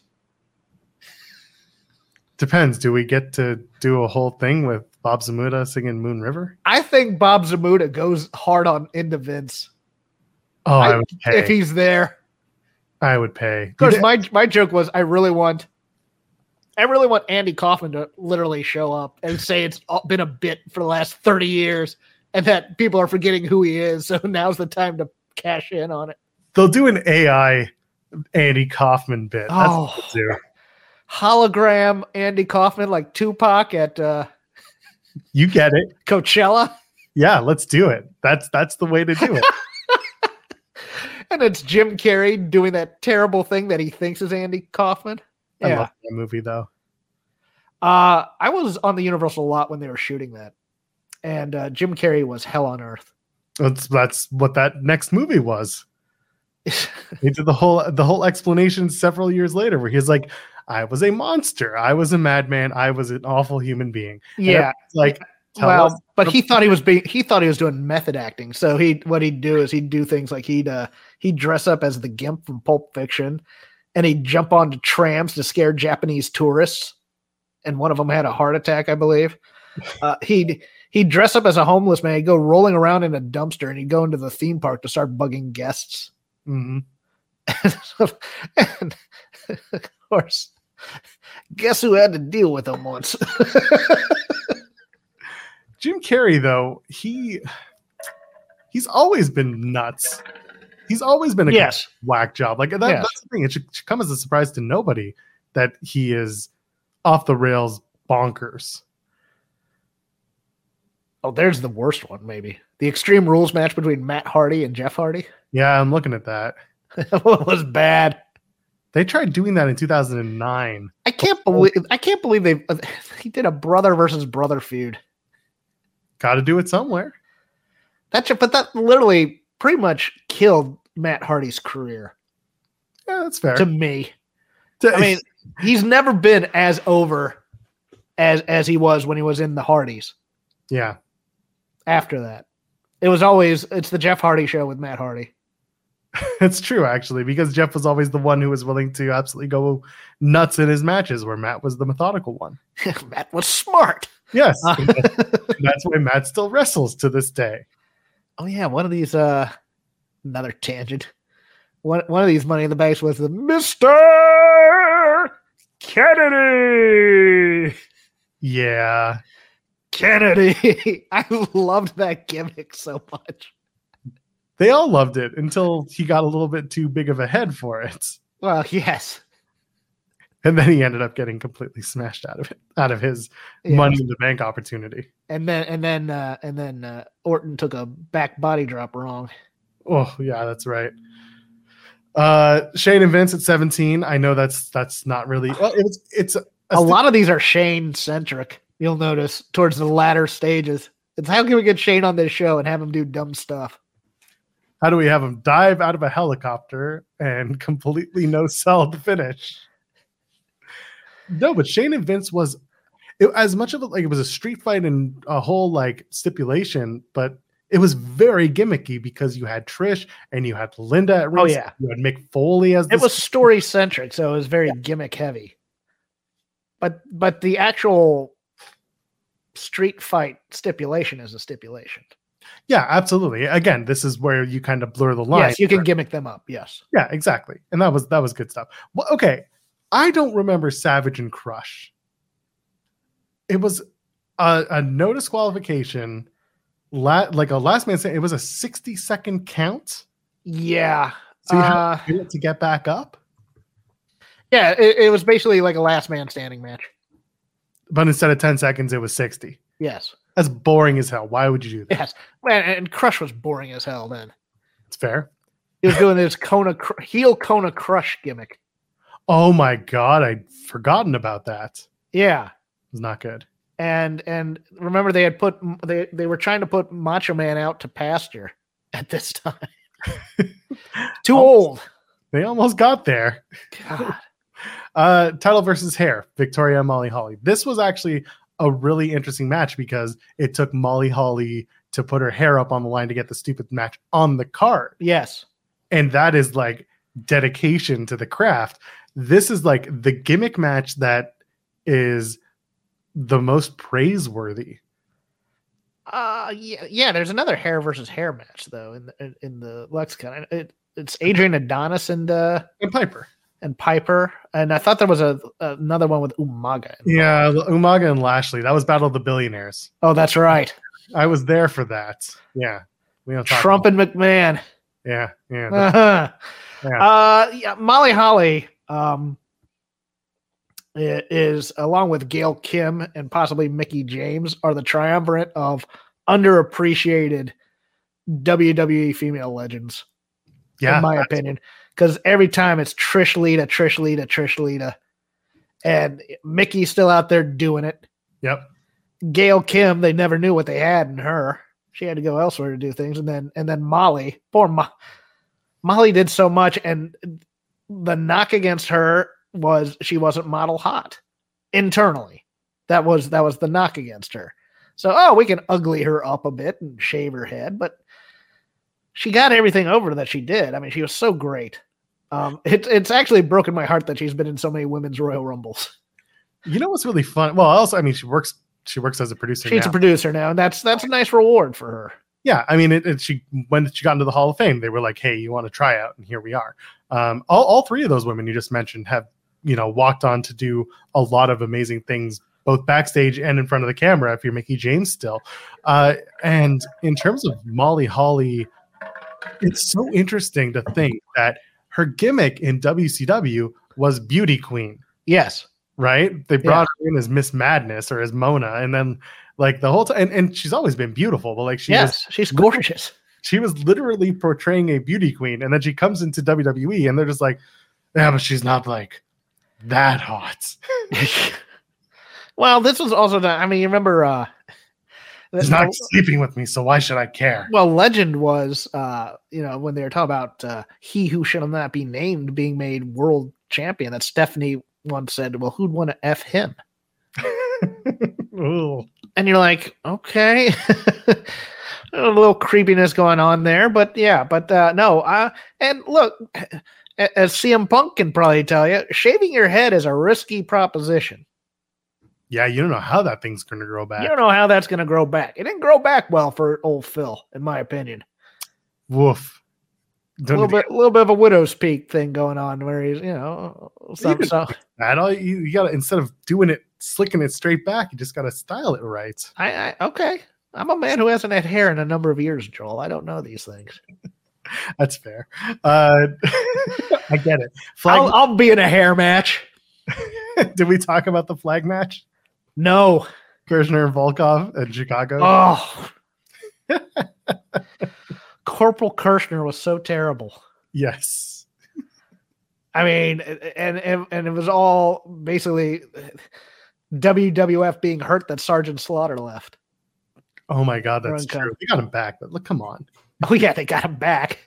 Depends. Do we get to do a whole thing with Bob Zmuda singing Moon River?
I think Bob Zmuda goes hard on into Vince.
Oh, I, I would pay.
If he's there.
I would pay.
Of course, my my joke was I really want I really want Andy Kaufman to literally show up and say it's been a bit for the last thirty years and that people are forgetting who he is. So now's the time to cash in on it.
They'll do an A I Andy Kaufman bit. That's
oh,
what they'll do.
Hologram Andy Kaufman like Tupac at uh,
you get it.
Coachella.
Yeah, let's do it. That's that's the way to do it.
And it's Jim Carrey doing that terrible thing that he thinks is Andy Kaufman.
I
Yeah.
love that movie though.
Uh, I was on the Universal lot when they were shooting that, and uh, Jim Carrey was hell on earth.
That's that's what that next movie was. He did the whole the whole explanation several years later, where he's like, "I was a monster. I was a madman. I was an awful human being."
Yeah,
like
well, us. But he thought he was being he thought he was doing method acting. So he what he'd do is he'd do things like he'd uh, he'd dress up as the Gimp from Pulp Fiction, and he'd jump onto trams to scare Japanese tourists. And one of them had a heart attack, I believe. Uh, he'd he'd dress up as a homeless man. He'd go rolling around in a dumpster, and he'd go into the theme park to start bugging guests.
Mm-hmm.
And of course, guess who had to deal with him once?
Jim Carrey, though, he he's always been nuts. He's always been a
yes.
whack job. Like that,
yes.
that's the thing. It should, should come as a surprise to nobody that he is off the rails bonkers.
Oh, there's the worst one, maybe. The Extreme Rules match between Matt Hardy and Jeff Hardy.
Yeah, I'm looking at that.
It was bad.
They tried doing that in two thousand nine.
I can't believe I can't believe they uh, he did a brother versus brother feud.
Got to do it somewhere.
That but that literally pretty much killed Matt Hardy's career.
Yeah, that's fair.
To me.
To,
I mean, he's never been as over as as he was when he was in the Hardys.
Yeah.
After that. It was always it's the Jeff Hardy show with Matt Hardy.
It's true, actually, because Jeff was always the one who was willing to absolutely go nuts in his matches, where Matt was the methodical one.
Matt was smart.
Yes. Uh, that's why Matt still wrestles to this day.
Oh, yeah. One of these, uh, another tangent. One, one of these Money in the Banks was the Mister Kennedy.
Yeah.
Kennedy. I loved that gimmick so much.
They all loved it until he got a little bit too big of a head for it.
Well, yes.
And then he ended up getting completely smashed out of it, out of his yeah. Money in the Bank opportunity.
And then, and then, uh, and then uh, Orton took a back body drop wrong.
Oh yeah, that's right. Uh, Shane and Vince at seventeen. I know that's that's not really. Well, it's it's a,
a, a lot of these are Shane centric. You'll notice towards the latter stages. It's how can we get Shane on this show and have him do dumb stuff?
How do we have him dive out of a helicopter and completely no sell the finish? No, but Shane and Vince was it, as much of it like it was a street fight and a whole like stipulation, but it was very gimmicky because you had Trish and you had Linda at ringside.
Oh yeah,
you had Mick Foley as
it was story centric, so it was very yeah. gimmick heavy. But but the actual street fight stipulation is a stipulation.
Yeah, absolutely. Again, this is where you kind of blur the line.
Yes, you can gimmick them up. Yes.
Yeah, exactly. And that was that was good stuff. Well, okay. I don't remember Savage and Crush. It was a, a no disqualification, la- like a last man stand. It was a sixty second count.
Yeah.
So you
uh,
had to do it to get back up.
Yeah, it, it was basically like a last man standing match.
But instead of ten seconds, it was sixty.
Yes.
That's boring as hell. Why would you do that?
Yes. Man, and Crush was boring as hell then.
It's fair.
He was doing this Kona cr- heel Kona Crush gimmick.
Oh my God. I'd forgotten about that. It
Yeah.
was not good.
And and remember they had put they, they were trying to put Macho Man out to pasture at this time. Too old.
They almost got there.
God.
Uh, title versus hair, Victoria and Molly Holly. This was actually a really interesting match because it took Molly Holly to put her hair up on the line to get the stupid match on the card.
Yes.
And that is like dedication to the craft. This is like the gimmick match that is the most praiseworthy.
Uh yeah, yeah, there's another hair versus hair match though in the in, in the lexicon. It, it's Adrian Adonis and uh
And Piper.
and Piper, and I thought there was a another one with Umaga.
Yeah, Umaga and Lashley. That was Battle of the Billionaires.
Oh, that's right.
I was there for that. Yeah. We don't talk
Trump
about-
and McMahon.
Yeah, yeah.
Uh-huh.
Yeah.
Uh, yeah, Molly Holly um, i- is, along with Gail Kim and possibly Mickey James, are the triumvirate of underappreciated W W E female legends,
yeah,
in my
that's-
opinion. Because every time it's Trish Lita, Trish Lita, Trish Lita, and Mickey's still out there doing it.
Yep.
Gail Kim, they never knew what they had in her. She had to go elsewhere to do things, and then and then Molly, poor Mo- Molly, did so much, and the knock against her was she wasn't model hot internally. That was that was the knock against her. So, oh, we can ugly her up a bit and shave her head, but she got everything over that she did. I mean, she was so great. Um, it, it's actually broken my heart that she's been in so many women's Royal Rumbles.
You know what's really fun? Well, also, I mean, she works. She works as a producer.
She's
now.
a producer now, and that's that's a nice reward for her.
Yeah, I mean, it, it, she when she got into the Hall of Fame, they were like, "Hey, you want to try out?" And here we are. Um, all all three of those women you just mentioned have you know walked on to do a lot of amazing things, both backstage and in front of the camera. If you're Mickey James still, uh, and in terms of Molly Holly, it's so interesting to think that her gimmick in W C W was beauty queen.
Yes.
Right? They brought her in as Miss Madness or as Mona, and then like the whole time, and, and she's always been beautiful, but like she
yes,
was,
she's gorgeous.
She was literally portraying a beauty queen, and then she comes into W W E, and they're just like, yeah, but she's not like that hot.
Well, this was also the. I mean, you remember? uh
She's not sleeping with me, so why should I care?
Well, legend was, uh, you know, when they were talking about uh, he who shall not be named being made world champion, that Stephanie once said, well, who'd want to F him? And you're like, okay. A little creepiness going on there, but yeah, but uh, no. Uh, and look, as C M Punk can probably tell you, shaving your head is a risky proposition.
Yeah, you don't know how that thing's going to grow back.
You don't know how that's going to grow back. It didn't grow back well for old Phil, in my opinion.
Woof.
A little bit, a little bit of a widow's peak thing going on, where he's, you know, some, some,
that all you, you got to instead of doing it, slicking it straight back, you just got to style it right.
I, I okay. I'm a man who hasn't had hair in a number of years, Joel. I don't know these things.
That's fair. Uh, I get it.
Flag I'll, I'll be in a hair match.
Did we talk about the flag match?
No.
Kirshner and Volkov in Chicago.
Oh. Corporal Kirshner was so terrible.
Yes.
I mean, and, and and it was all basically W W F being hurt that Sergeant Slaughter left.
Oh my God, that's true. Come. They got him back, but look, come on.
Oh yeah, they got him back.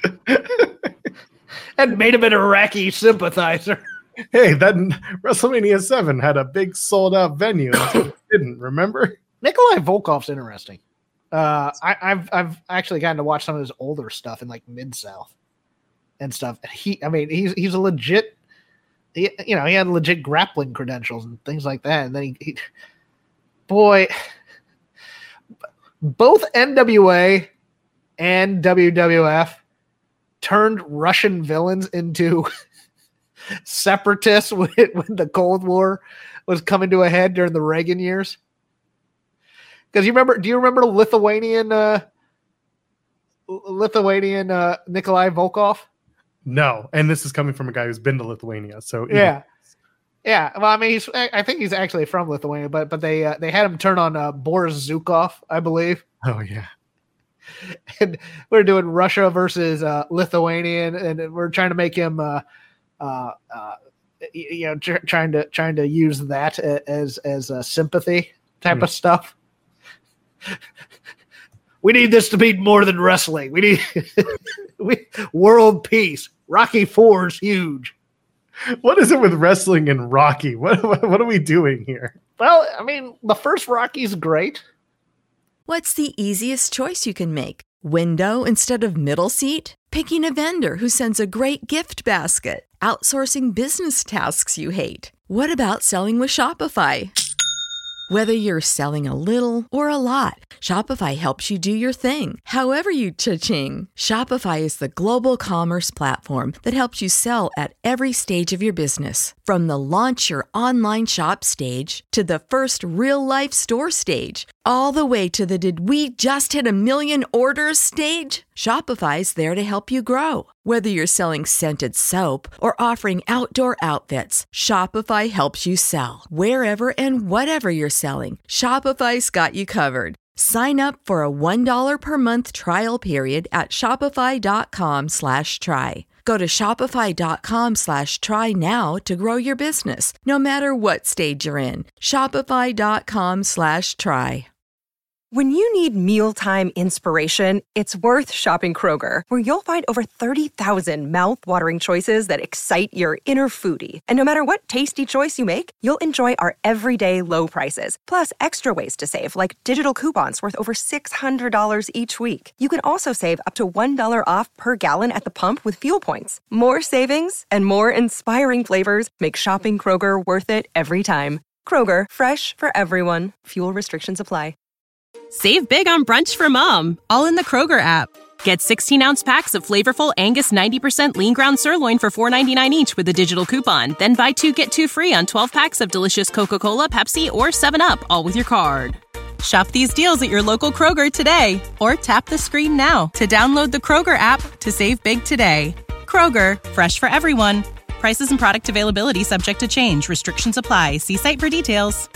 And made him an Iraqi sympathizer.
Hey, that WrestleMania seven had a big sold out venue. It didn't, remember?
Nikolai Volkov's interesting. Uh, I, I've I've actually gotten to watch some of his older stuff in like Mid South and stuff. He, I mean, he's he's a legit. He, you know, he had legit grappling credentials and things like that. And then he, he boy, both N W A and W W F turned Russian villains into separatists when, when the Cold War was coming to a head during the Reagan years. Because you remember, do you remember Lithuanian, uh, Lithuanian uh, Nikolai Volkov?
No, and this is coming from a guy who's been to Lithuania. So
yeah, yeah. Well, I mean, he's, I think he's actually from Lithuania, but but they uh, they had him turn on uh, Boris Zukov, I believe.
Oh yeah.
And we're doing Russia versus uh, Lithuanian, and we're trying to make him, uh, uh, uh, you know, tr- trying to trying to use that as as a sympathy type mm. of stuff. We need this to be more than wrestling. We need we, world peace. Rocky Four is huge.
What is it with wrestling and Rocky? What, what what are we doing here?
Well, I mean, the first Rocky's great.
What's the easiest choice you can make? Window instead of middle seat? Picking a vendor who sends a great gift basket? Outsourcing business tasks you hate? What about selling with Shopify? Whether you're selling a little or a lot, Shopify helps you do your thing, however you cha-ching. Shopify is the global commerce platform that helps you sell at every stage of your business. From the launch your online shop stage to the first real-life store stage, all the way to the did we just hit a million orders stage. Shopify's there to help you grow. Whether you're selling scented soap or offering outdoor outfits, Shopify helps you sell. Wherever and whatever you're selling, Shopify's got you covered. Sign up for a one dollar per month trial period at shopify.com slash try. Go to shopify.com slash try now to grow your business, no matter what stage you're in. Shopify.com slash try.
When you need mealtime inspiration, it's worth shopping Kroger, where you'll find over thirty thousand mouth-watering choices that excite your inner foodie. And no matter what tasty choice you make, you'll enjoy our everyday low prices, plus extra ways to save, like digital coupons worth over six hundred dollars each week. You can also save up to one dollar off per gallon at the pump with fuel points. More savings and more inspiring flavors make shopping Kroger worth it every time. Kroger, fresh for everyone. Fuel restrictions apply.
Save big on brunch for mom, all in the Kroger app. Get sixteen-ounce packs of flavorful Angus ninety percent lean ground sirloin for four ninety-nine each with a digital coupon. Then buy two, get two free on twelve packs of delicious Coca-Cola, Pepsi, or seven up, all with your card. Shop these deals at your local Kroger today, or tap the screen now to download the Kroger app to save big today. Kroger, fresh for everyone. Prices and product availability subject to change. Restrictions apply. See site for details.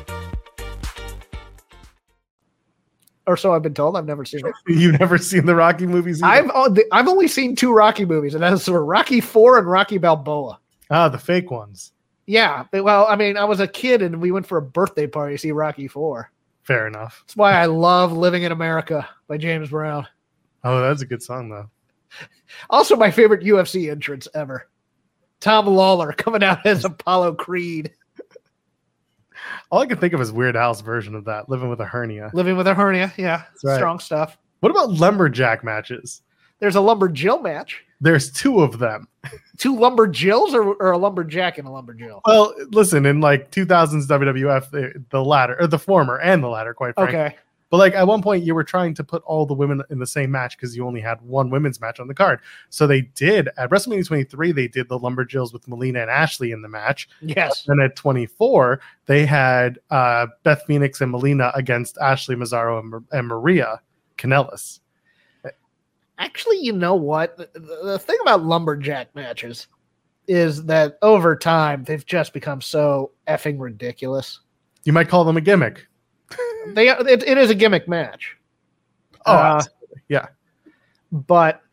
Or so I've been told. I've never seen it.
You've never seen the Rocky movies either?
I've I've only seen two Rocky movies, and those were Rocky Four and Rocky Balboa.
Ah, the fake ones.
Yeah. Well, I mean, I was a kid, and we went for a birthday party to see Rocky Four.
Fair enough.
That's why I love Living in America by James Brown.
Oh, that's a good song, though.
Also, my favorite U F C entrance ever. Tom Lawler coming out as Apollo Creed.
All I can think of is Weird Al's version of that, Living with a Hernia.
Living with a Hernia, yeah. Right. Strong stuff.
What about lumberjack matches?
There's a lumberjill match.
There's two of them.
Two lumberjills or, or a lumberjack and a lumberjill?
Well, listen, in like two thousands W W F, the, the latter, or the former and the latter, quite frankly.
Okay.
But like at one point, you were trying to put all the women in the same match because you only had one women's match on the card. So they did at WrestleMania twenty-three, they did the Lumberjills with Melina and Ashley in the match.
Yes.
And at twenty-four, they had uh, Beth Phoenix and Melina against Ashley Mazzaro and, Mar- and Maria Kanellis.
Actually, you know what? The, the thing about lumberjack matches is that over time, they've just become so effing ridiculous.
You might call them a gimmick.
They it, it is a gimmick match.
Oh,
uh,
absolutely. Yeah.
But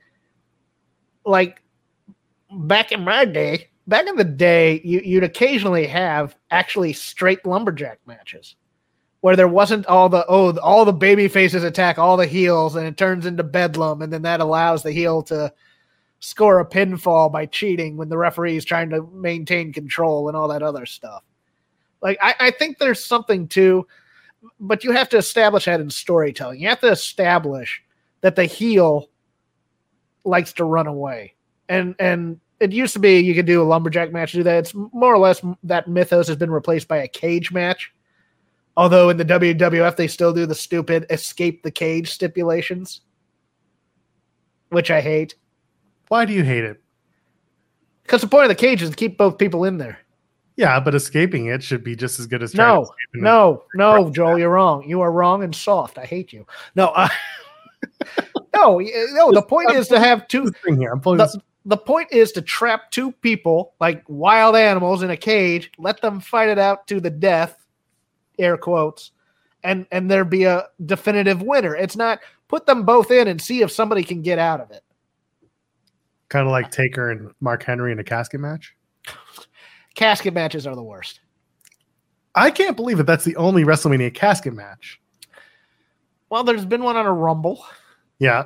like back in my day, back in the day, you, you'd occasionally have actually straight lumberjack matches where there wasn't all the oh all the baby faces attack all the heels and it turns into bedlam, and then that allows the heel to score a pinfall by cheating when the referee is trying to maintain control and all that other stuff. Like I, I think there's something to. But you have to establish that in storytelling. You have to establish that the heel likes to run away. And and it used to be you could do a lumberjack match, do that. It's more or less that mythos has been replaced by a cage match. Although in the W W F, they still do the stupid escape the cage stipulations, which I hate.
Why do you hate it?
Because the point of the cage is to keep both people in there.
Yeah, but escaping it should be just as good as
no,
escaping
no,
it.
no, Joel, you're wrong. You are wrong and soft. I hate you. No, uh, no, no. The point is to have two.
Here. I'm pulling
the,
this.
the point is to trap two people like wild animals in a cage, let them fight it out to the death, air quotes, and and there be a definitive winner. It's not put them both in and see if somebody can get out of it.
Kind of like Taker and Mark Henry in a casket match.
Casket matches are the worst.
I can't believe that that's the only WrestleMania casket match.
Well, there's been one on a Rumble.
Yeah.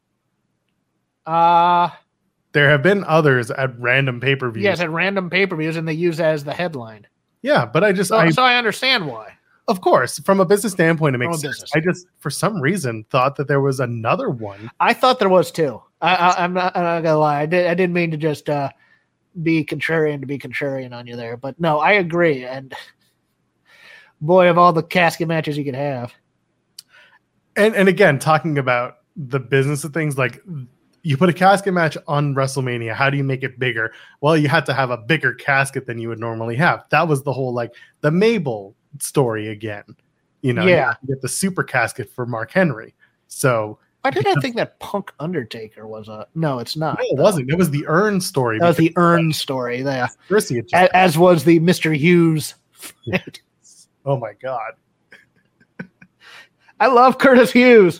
Uh,
there have been others at random pay-per-views.
Yes, at random pay-per-views, and they use that as the headline.
Yeah, but I just...
So
I,
so I understand why.
Of course. From a business standpoint, it makes sense.
Business.
I just, for some reason, thought that there was another one.
I thought there was too. I, I, I'm, not, I'm not gonna lie. I, did, I didn't mean to just uh, be contrarian to be contrarian on you there. But no, I agree. And boy, of all the casket matches you could have.
And and again, talking about the business of things, like you put a casket match on WrestleMania, how do you make it bigger? Well, you had to have a bigger casket than you would normally have. That was the whole, like, the Mabel story again. You know,
yeah.
You get the super casket for Mark Henry. So
why did I think that Punk Undertaker was a no? It's not.
No, it wasn't. It was the Urn story.
That was the Urn story. Yeah,
as,
as was the Mister Hughes.
Oh my God.
I love Curtis Hughes.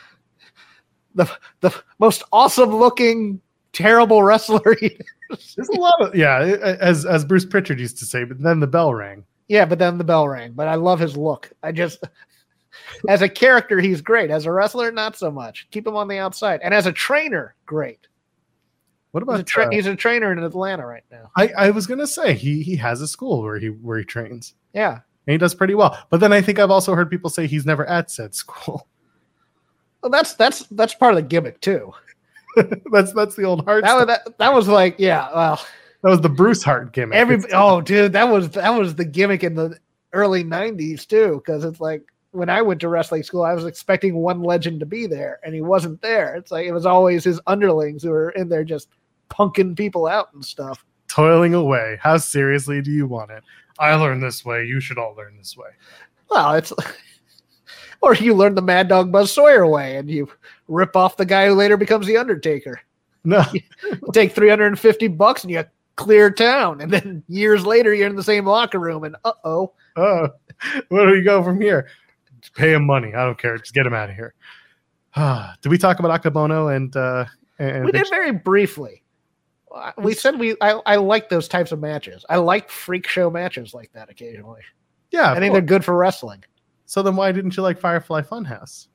The the most awesome looking, terrible wrestler he is.
There's a lot of, yeah, as as Bruce Pritchard used to say, but then the bell rang.
Yeah, but then the bell rang. But I love his look. I just, as a character, he's great. As a wrestler, not so much. Keep him on the outside. And as a trainer, great.
What about
he's a, tra-
uh,
he's a trainer in Atlanta right now.
I, I was gonna say he he has a school where he where he trains.
Yeah.
And he does pretty well. But then I think I've also heard people say he's never at said school.
Well, that's that's that's part of the gimmick too.
that's that's the old Hart.
That was, that, that was like, yeah, well,
that was the Bruce Hart gimmick.
Every oh, dude, that was that was the gimmick in the early nineties too. Because it's like when I went to wrestling school, I was expecting one legend to be there, and he wasn't there. It's like it was always his underlings who were in there just punking people out and stuff.
Toiling away. How seriously do you want it? I learned this way. You should all learn this way.
Well, it's or you learn the Mad Dog Buzz Sawyer way, and you rip off the guy who later becomes the Undertaker.
No,
you take three hundred fifty bucks and you clear town, and then years later you're in the same locker room, and uh oh,
oh, where do we go from here? Just pay him money. I don't care. Just get him out of here. Did we talk about Akabono and? Uh, and
we did very briefly. We said we I, I like those types of matches. I like freak show matches like that occasionally.
Yeah,
I think they're good for wrestling.
So then why didn't you like Firefly Funhouse?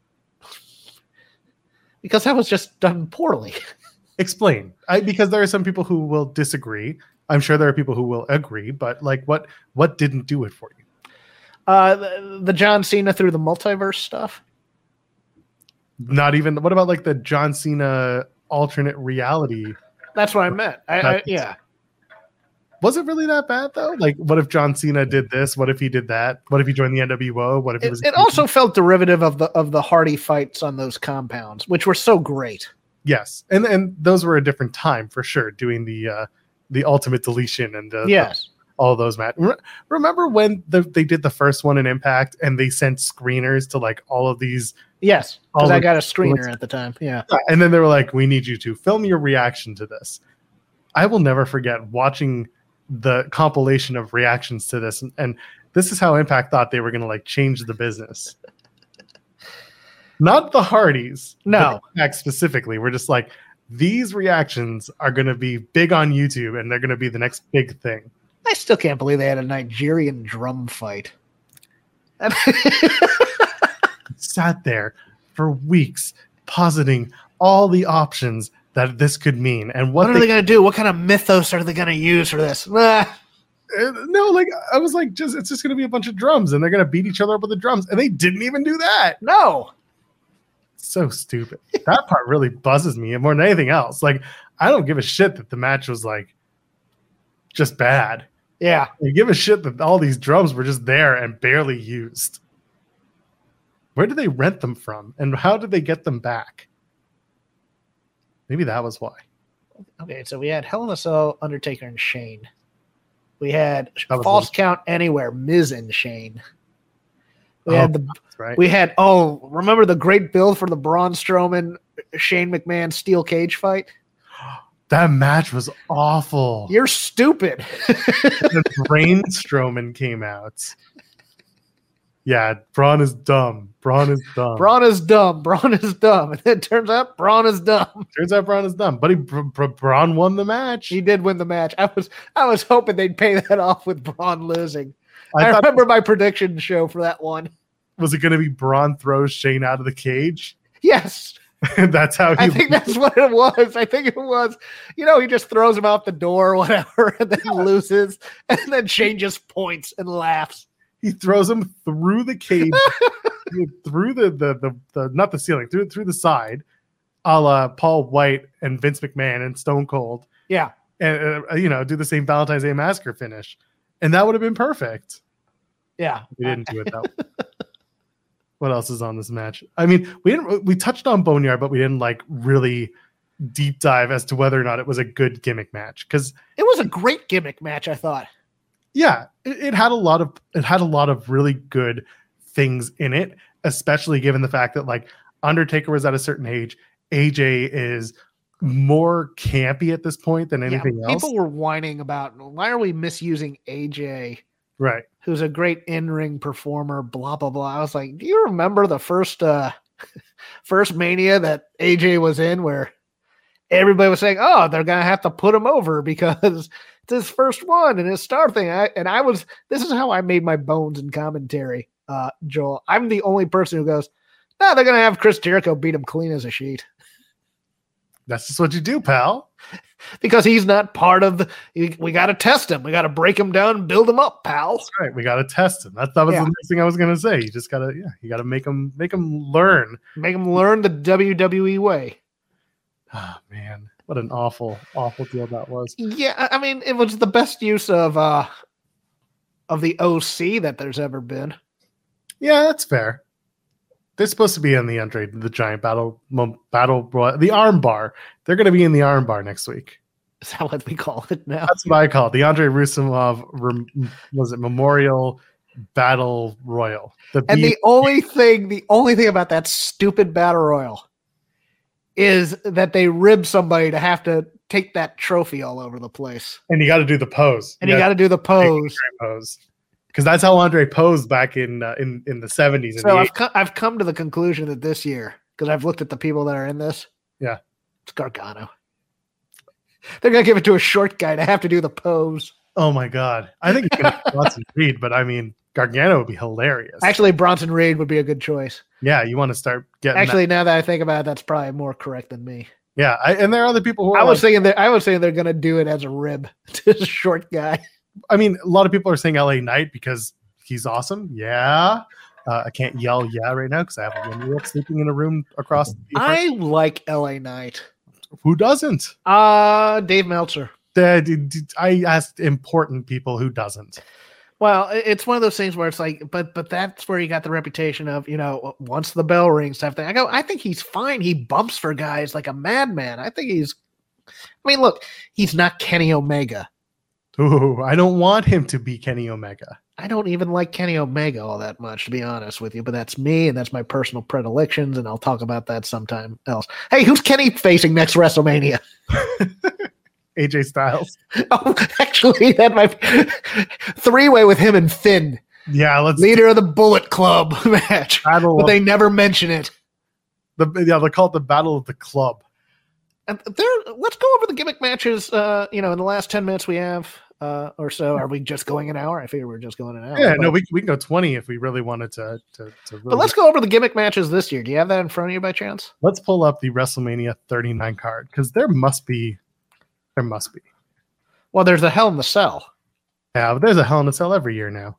Because that was just done poorly.
Explain. I, because there are some people who will disagree. I'm sure there are people who will agree, but like what what didn't do it for you?
Uh, the, the John Cena through the multiverse stuff.
Not even. What about like the John Cena alternate reality?
That's what I meant. I, I, yeah.
Was it really that bad though? Like, what if John Cena did this? What if he did that? What if he joined the N W O? What if he
it,
was?
It also felt derivative of the of the Hardy fights on those compounds, which were so great.
Yes, and and those were a different time for sure. Doing the uh, the Ultimate Deletion and uh,
yes,
the, all those matches. Re- remember when the, they did the first one in Impact and they sent screeners to like all of these.
Yes, because I
the,
got a screener at the time. Yeah.
And then they were like, we need you to film your reaction to this. I will never forget watching the compilation of reactions to this. And, and this is how Impact thought they were going to like change the business. Not the Hardys.
No.
Impact specifically. We're just like, these reactions are going to be big on YouTube and they're going to be the next big thing.
I still can't believe they had a Nigerian drum fight.
Sat there for weeks positing all the options that this could mean and what,
what are they, they going to do? What kind of mythos are they going to use for this? Ah.
No, like I was like, just it's just going to be a bunch of drums and they're going to beat each other up with the drums, and they didn't even do that.
No,
so stupid. That part really buzzes me more than anything else. Like I don't give a shit that the match was like just bad.
Yeah,
I give a shit that all these drums were just there and barely used. Where did they rent them from? And how did they get them back? Maybe that was why.
Okay, so we had Hell in a Cell, Undertaker, and Shane. We had
was
False
like-
Count Anywhere, Miz and Shane. We
Oh,
had the
that's right.
we had oh, remember the great build for the Braun Strowman Shane McMahon steel cage fight?
That match was awful.
You're stupid.
The Braun Strowman came out. Yeah, Braun is dumb. Braun is dumb.
Braun is dumb. Braun is dumb. And it turns out Braun is dumb.
Turns out Braun is dumb, but he Br- Br- Braun won the match.
He did win the match. I was I was hoping they'd pay that off with Braun losing.
I,
I
thought,
remember my prediction show for that one.
was it going to be Braun throws Shane out of the cage?
Yes.
That's how he.
I think that's what it was. I think it was, you know, he just throws him out the door or whatever and then
Yeah.
loses. And then Shane just points and laughs.
He throws him through the cage, through the, the the the not the ceiling, through through the side, a la Paul White and Vince McMahon and Stone Cold,
Yeah.
and uh, you know, do the same Valentine's Day Massacre finish, and that would have been perfect.
Yeah.
We didn't do it that way. What else is on this match? I mean, we didn't. We touched on Boneyard, but we didn't like really deep dive as to whether or not it was a good gimmick match. Because
It was a great gimmick match, I thought.
yeah, it, it had a lot of it had a lot of really good things in it, especially given the fact that like Undertaker was at a certain age, A J is more campy at this point than anything
yeah,
else.
People were whining about why are we misusing A J,
Right.
who's a great in-ring performer, blah blah blah. I was like, do you remember the first uh first Mania that A J was in where everybody was saying, oh, they're gonna have to put him over because it's his first one and his star thing. I, and I was this is how I made my bones in commentary, uh, Joel. I'm the only person who goes, no, they're gonna have Chris Jericho beat him clean as a sheet.
That's just what you do, pal.
Because he's not part of the. We got to test him. We got to break him down and build him up, pal.
That's right. We got to test him. That, that was
Yeah.
the next thing I was going to say. You just got to, yeah, you got to make him, make him learn.
Make him learn the W W E way.
Oh, man. What an awful, awful deal that was.
Yeah, I mean, it was the best use of uh of the O C that there's ever been.
Yeah, that's fair. They're supposed to be in the Andre the Giant battle, mo- battle, Royal- the arm bar. They're going to be in the arm bar next week.
Is that what we call it now?
That's what I call it. The Andre Rusumov, rem- was it Memorial Battle Royal? The
And
B-
the only thing, the only thing about that stupid battle royal is that they rib somebody to have to take that trophy all over the place,
and you got to do the pose.
and you got to do the pose.
pose. Because that's how Andre posed back in uh, in in the seventies.
So I've co- I've come to the conclusion that this year, because I've looked at the people that are in this,
Yeah.
it's Gargano. They're gonna give it to a short guy to have to do the pose.
Oh my god! I think it's gonna be Bronson Reed, but I mean Gargano would be hilarious.
Actually, Bronson Reed would be a good choice.
yeah, you want to start getting
Actually,
that.
now that I think about it, that's probably more correct than me.
Yeah, I, and there are other people who are
I was
like-
thinking that I was saying they're gonna do it as a rib to the short guy.
I mean, a lot of people are saying L A Knight because he's awesome. Yeah, uh, I can't yell yeah right now because I have a one-year-old sleeping in a room across. The
I like L A Knight.
who doesn't?
Uh Dave Meltzer.
Uh, d- d- I asked important people who doesn't.
Well, it- it's one of those things where it's like, but but that's where you got the reputation of, you know, once the bell rings type thing. I go, I think he's fine. He bumps for guys like a madman. I think he's. I mean, look, he's not Kenny Omega.
Ooh, I don't want him to be Kenny Omega.
I don't even like Kenny Omega all that much, to be honest with you. But that's me, and that's my personal predilections, and I'll talk about that sometime else. Hey, who's Kenny facing next WrestleMania?
A J Styles.
Oh, actually, that might be three-way with him and Finn,
Yeah, let's
leader of the Bullet Club match.
battle.
But
of
they never mention it.
the yeah, they call it the Battle of the Club.
And there, let's go over the gimmick matches. Uh, you know, in the last ten minutes we have uh, or so. Are we just going an hour? I figure we're just going an hour.
Yeah,
but,
no, we we can go twenty if we really wanted to to. to really
but let's go over the gimmick matches this year. Do you have that in front of you by chance?
let's pull up the WrestleMania thirty-nine card because there must be, there must be.
Well, there's the Hell in the Cell.
Yeah, but there's a Hell in a Cell every year now.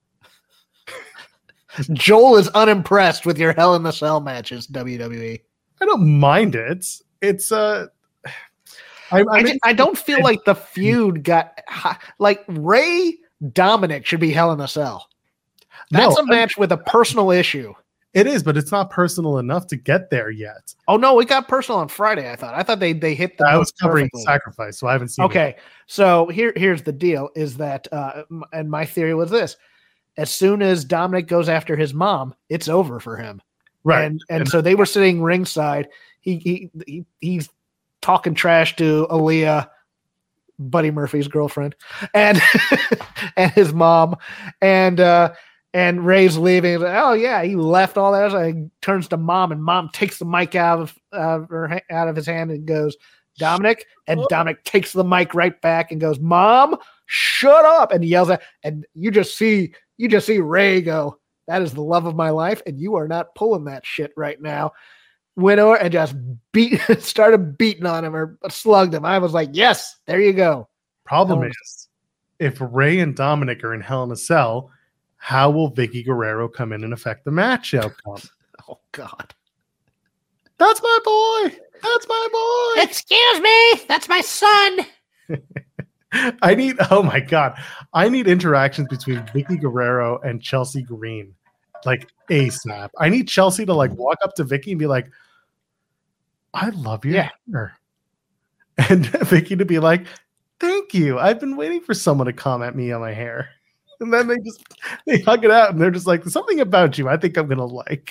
Joel is unimpressed with your Hell in the Cell matches, W W E.
I don't mind it. It's uh, I, I,
I,
mean,
ju- I don't feel like the feud got hi- like Ray Dominic should be Hell in the Cell. That's
no,
a match with a personal issue.
It is, but it's not personal enough to get there yet.
Oh no, it got personal on Friday. I thought. I thought they they hit the.
I was covering
perfectly.
Sacrifice, so I haven't seen.
Okay,
it.
so here here's the deal: is that uh, and my theory was this: as soon as Dominic goes after his mom, it's over for him.
Right,
and and, and so they were sitting ringside. He he, he he's talking trash to Aaliyah, Buddy Murphy's girlfriend, and and his mom, and. uh And Ray's leaving. Like, oh yeah, he left all that. So he turns to mom, and mom takes the mic out of uh, her out of his hand and goes, "Dominic." And Dominic takes the mic right back and goes, "Mom, shut up!" And he yells at. And you just see you just see Ray go, "That is the love of my life, and you are not pulling that shit right now." Went over and just beat started beating on him or slugged him. I was like, "Yes, there you go."
Problem is, if Ray and Dominic are in Hell in a Cell, how will Vicky Guerrero come in and affect the match outcome?
Oh, God.
That's my boy. That's my boy.
Excuse me. That's my son.
I need, oh my God. I need interactions between Vicky Guerrero and Chelsea Green. Like ASAP. I need Chelsea to like walk up to Vicky and be like, I love your
Yeah.
hair. And Vicky to be like, thank you. I've been waiting for someone to comment me on my hair. And then they just they hug it out and they're just like, there's something about you I think I'm gonna like.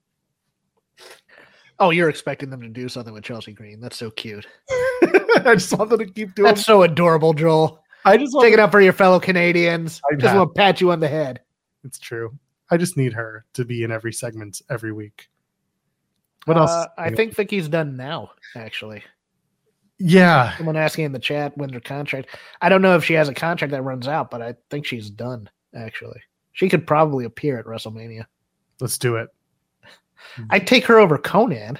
Oh, you're expecting them to do something with Chelsea Green. That's so cute.
I just want them to keep doing.
That's so adorable, Joel.
I just want
Take it
them-
up for your fellow Canadians.
I
Just
have-
want to pat you on the head.
It's true. I just need her to be in every segment every week. What
Uh,
else?
I think Vicky's done now, actually.
Yeah.
Someone asking in the chat when's her contract. I don't know if she has a contract that runs out, but I think she's done, actually. She could probably appear at WrestleMania.
Let's do it.
I'd take her over Conan.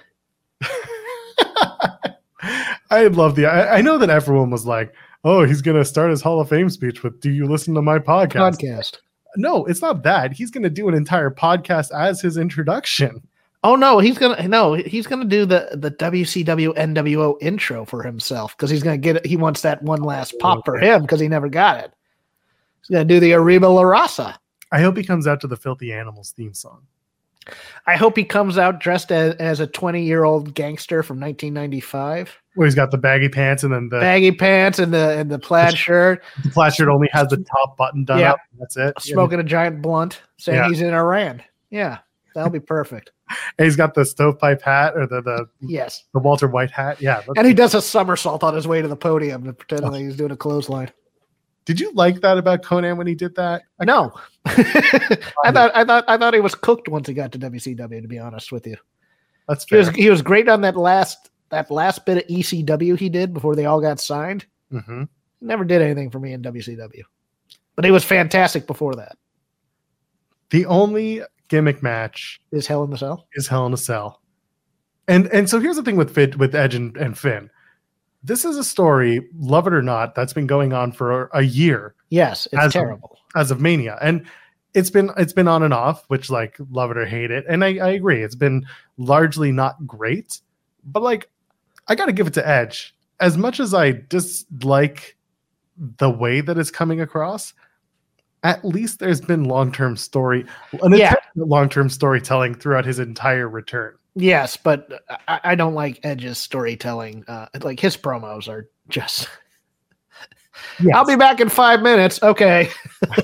I love the. I, I know that everyone was like, "Oh, he's gonna start his Hall of Fame speech with Do you listen to my podcast?"
Podcast.
No, it's not that. He's gonna do an entire podcast as his introduction.
Oh no, he's gonna no, he's gonna do the the W C W N W O intro for himself because he's gonna get it. He wants that one last pop for him because he never got it. He's gonna do the Arriba La Raza.
I hope he comes out to the Filthy Animals theme song.
I hope he comes out dressed as, as a twenty-year-old gangster from nineteen ninety-five.
Where he's got the baggy pants and then the,
Baggy pants and the and the plaid shirt,
the plaid shirt only has the top button done
Yeah.
up. That's it.
smoking a giant blunt, saying
Yeah.
he's in Iran. Yeah, that'll be perfect.
And he's got the stovepipe hat or the the,
Yes.
the Walter White hat. Yeah. that's-
And he does a somersault on his way to the podium and pretending like he's doing a clothesline.
Did you like that about Conan when he did that?
No. I thought I thought I thought he was cooked once he got to W C W, to be honest with you.
That's
He
fair.
was he was great on that last that last bit of E C W he did before they all got signed.
hmm
Never did anything for me in W C W. But he was fantastic before that.
The only gimmick match
Is Hell in the Cell?
is Hell in a Cell. And and so here's the thing with Fit with Edge and, and Finn. This is a story, love it or not, that's been going on for a year
Yes, it's
As-
terrible.
as of Mania. And it's been it's been on and off, which like love it or hate it. And I, I agree, it's been largely not great. But like I gotta give it to Edge. As much as I dislike the way that it's coming across, at least there's been long-term story, an
Yeah.
attempt at long-term storytelling throughout his entire return.
Yes, but I, I don't like Edge's storytelling. Uh, like his promos are just.
Yes.
I'll be back in five minutes. Okay.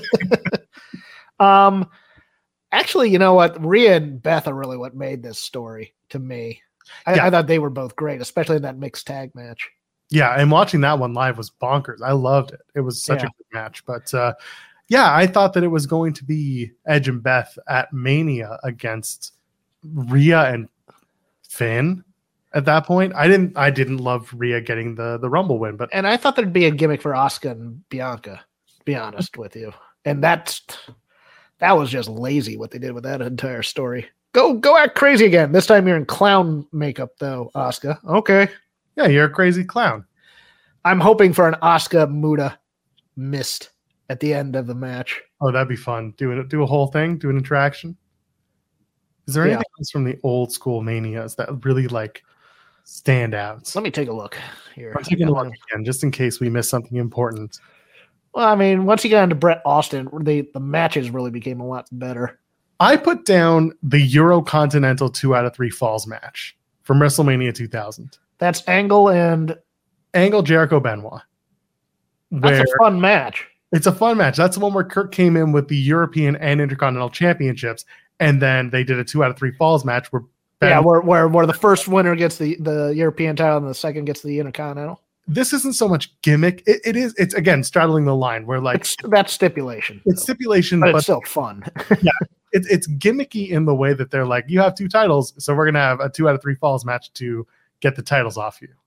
um, actually, you know what? Rhea and Beth are really what made this story to me. I,
Yeah.
I thought they were both great, especially in that mixed tag match.
Yeah, and watching that one live was bonkers. I loved it. It was such
Yeah.
a good match. But uh, yeah, I thought that it was going to be Edge and Beth at Mania against Rhea and Finn. At that point, I didn't. I didn't love Rhea getting the the Rumble win, but
And I thought there'd be a gimmick for Asuka and Bianca. To be honest with you, and that's that was just lazy what they did with that entire story. Go go act crazy again. This time you're in clown makeup though, Asuka. Okay.
yeah, you're a crazy clown.
I'm hoping for an Asuka Muda mist at the end of the match.
Oh, that'd be fun. Do it. Do a whole thing. Do an interaction. Is there
Yeah.
anything else from the old school Manias that really like stand out?
Let me take a look here.
I'm taking a look again just in case we miss something important.
Well, I mean, once you got into Bret Austin, the, the matches really became a lot better.
I put down the Eurocontinental two out of three falls match from WrestleMania two thousand.
That's Angle and
Angle, Jericho, Benoit.
That's a fun match.
It's a fun match. That's the one where Kurt came in with the European and Intercontinental Championships, and then they did a two out of three falls match where Ben-
yeah, where, where where the first winner gets the, the European title and the second gets the Intercontinental.
This isn't so much gimmick. It, it is. It's again straddling the line where like
it's, that's stipulation.
It's
though.
stipulation,
but,
but
it's still fun.
yeah, it, it's gimmicky in the way that they're like, you have two titles, so we're gonna have a two out of three falls match to get the titles off you,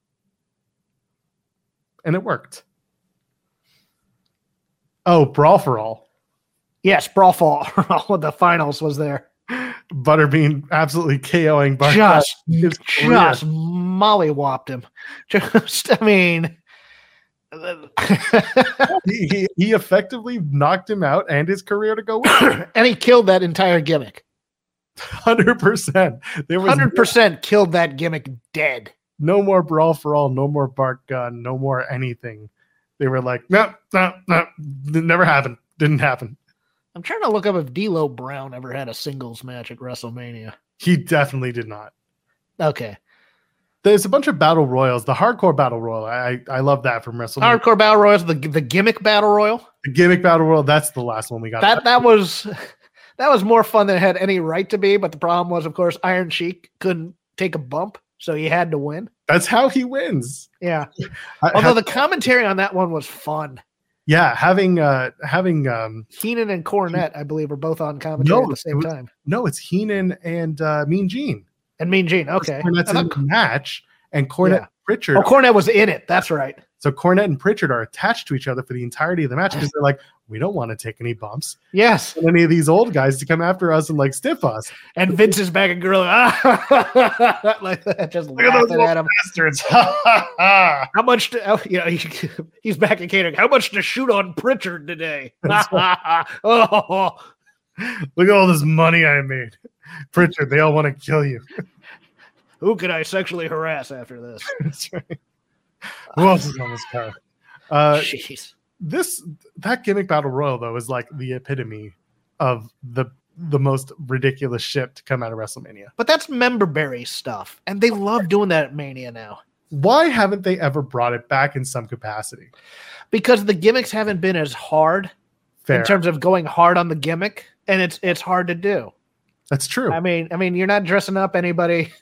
and it worked. Oh, Brawl for All.
Yes, Brawl for All. The finals was there.
Butterbean absolutely KOing Bart.
Just, just mollywopped him. Just, I mean,
he, he he effectively knocked him out and his career to go with.
And he killed that entire gimmick.
Hundred percent. There was
hundred percent killed that gimmick dead.
No more Brawl for All. No more Bart Gunn. No more anything. They were like, no, no, no, never happened. Didn't happen.
I'm trying to look up if D'Lo Brown ever had a singles match at WrestleMania.
He definitely did not.
Okay.
There's a bunch of battle royals. The hardcore battle royal. I I love that from WrestleMania.
Hardcore battle royals, the the gimmick battle royal.
The gimmick battle royal. That's the last one we got.
That that was that was more fun than it had any right to be. But the problem was, of course, Iron Sheik couldn't take a bump, so he had to win.
That's how he wins.
Yeah.
I,
Although
have,
the commentary on that one was fun.
Yeah, having uh having um
Heenan and Cornette, I believe, are both on commentary
no,
at the same
was,
time.
No, it's Heenan and uh, Mean Gene.
And Mean Gene, okay.
Cornette's in the match, and Cornette
yeah.
and Pritchard.
Oh, Cornette was in it. That's right.
So Cornette and Pritchard are attached to each other for the entirety of the match because they're like, we don't want to take any bumps.
Yes.
And any of these old guys to come after us and like stiff us.
And Vince is back and gorilla, ah, like that, just
Look at those
laughing at him.
bastards.
How much? To, oh, you know, he, he's back in catering. How much to shoot on Pritchard today? Oh,
look at all this money I made, Pritchard. They all want to kill you.
Who can I sexually harass after this?
That's right. Who else is on this card? Uh,
Jeez.
This that gimmick battle royal though is like the epitome of the the most ridiculous shit to come out of WrestleMania.
But that's memberberry stuff, and they love doing that at Mania now.
Why haven't they ever brought it back in some capacity?
Because the gimmicks haven't been as hard
Fair.
in terms of going hard on the gimmick, and it's it's hard to do.
That's true.
I mean, I mean, you're not dressing up anybody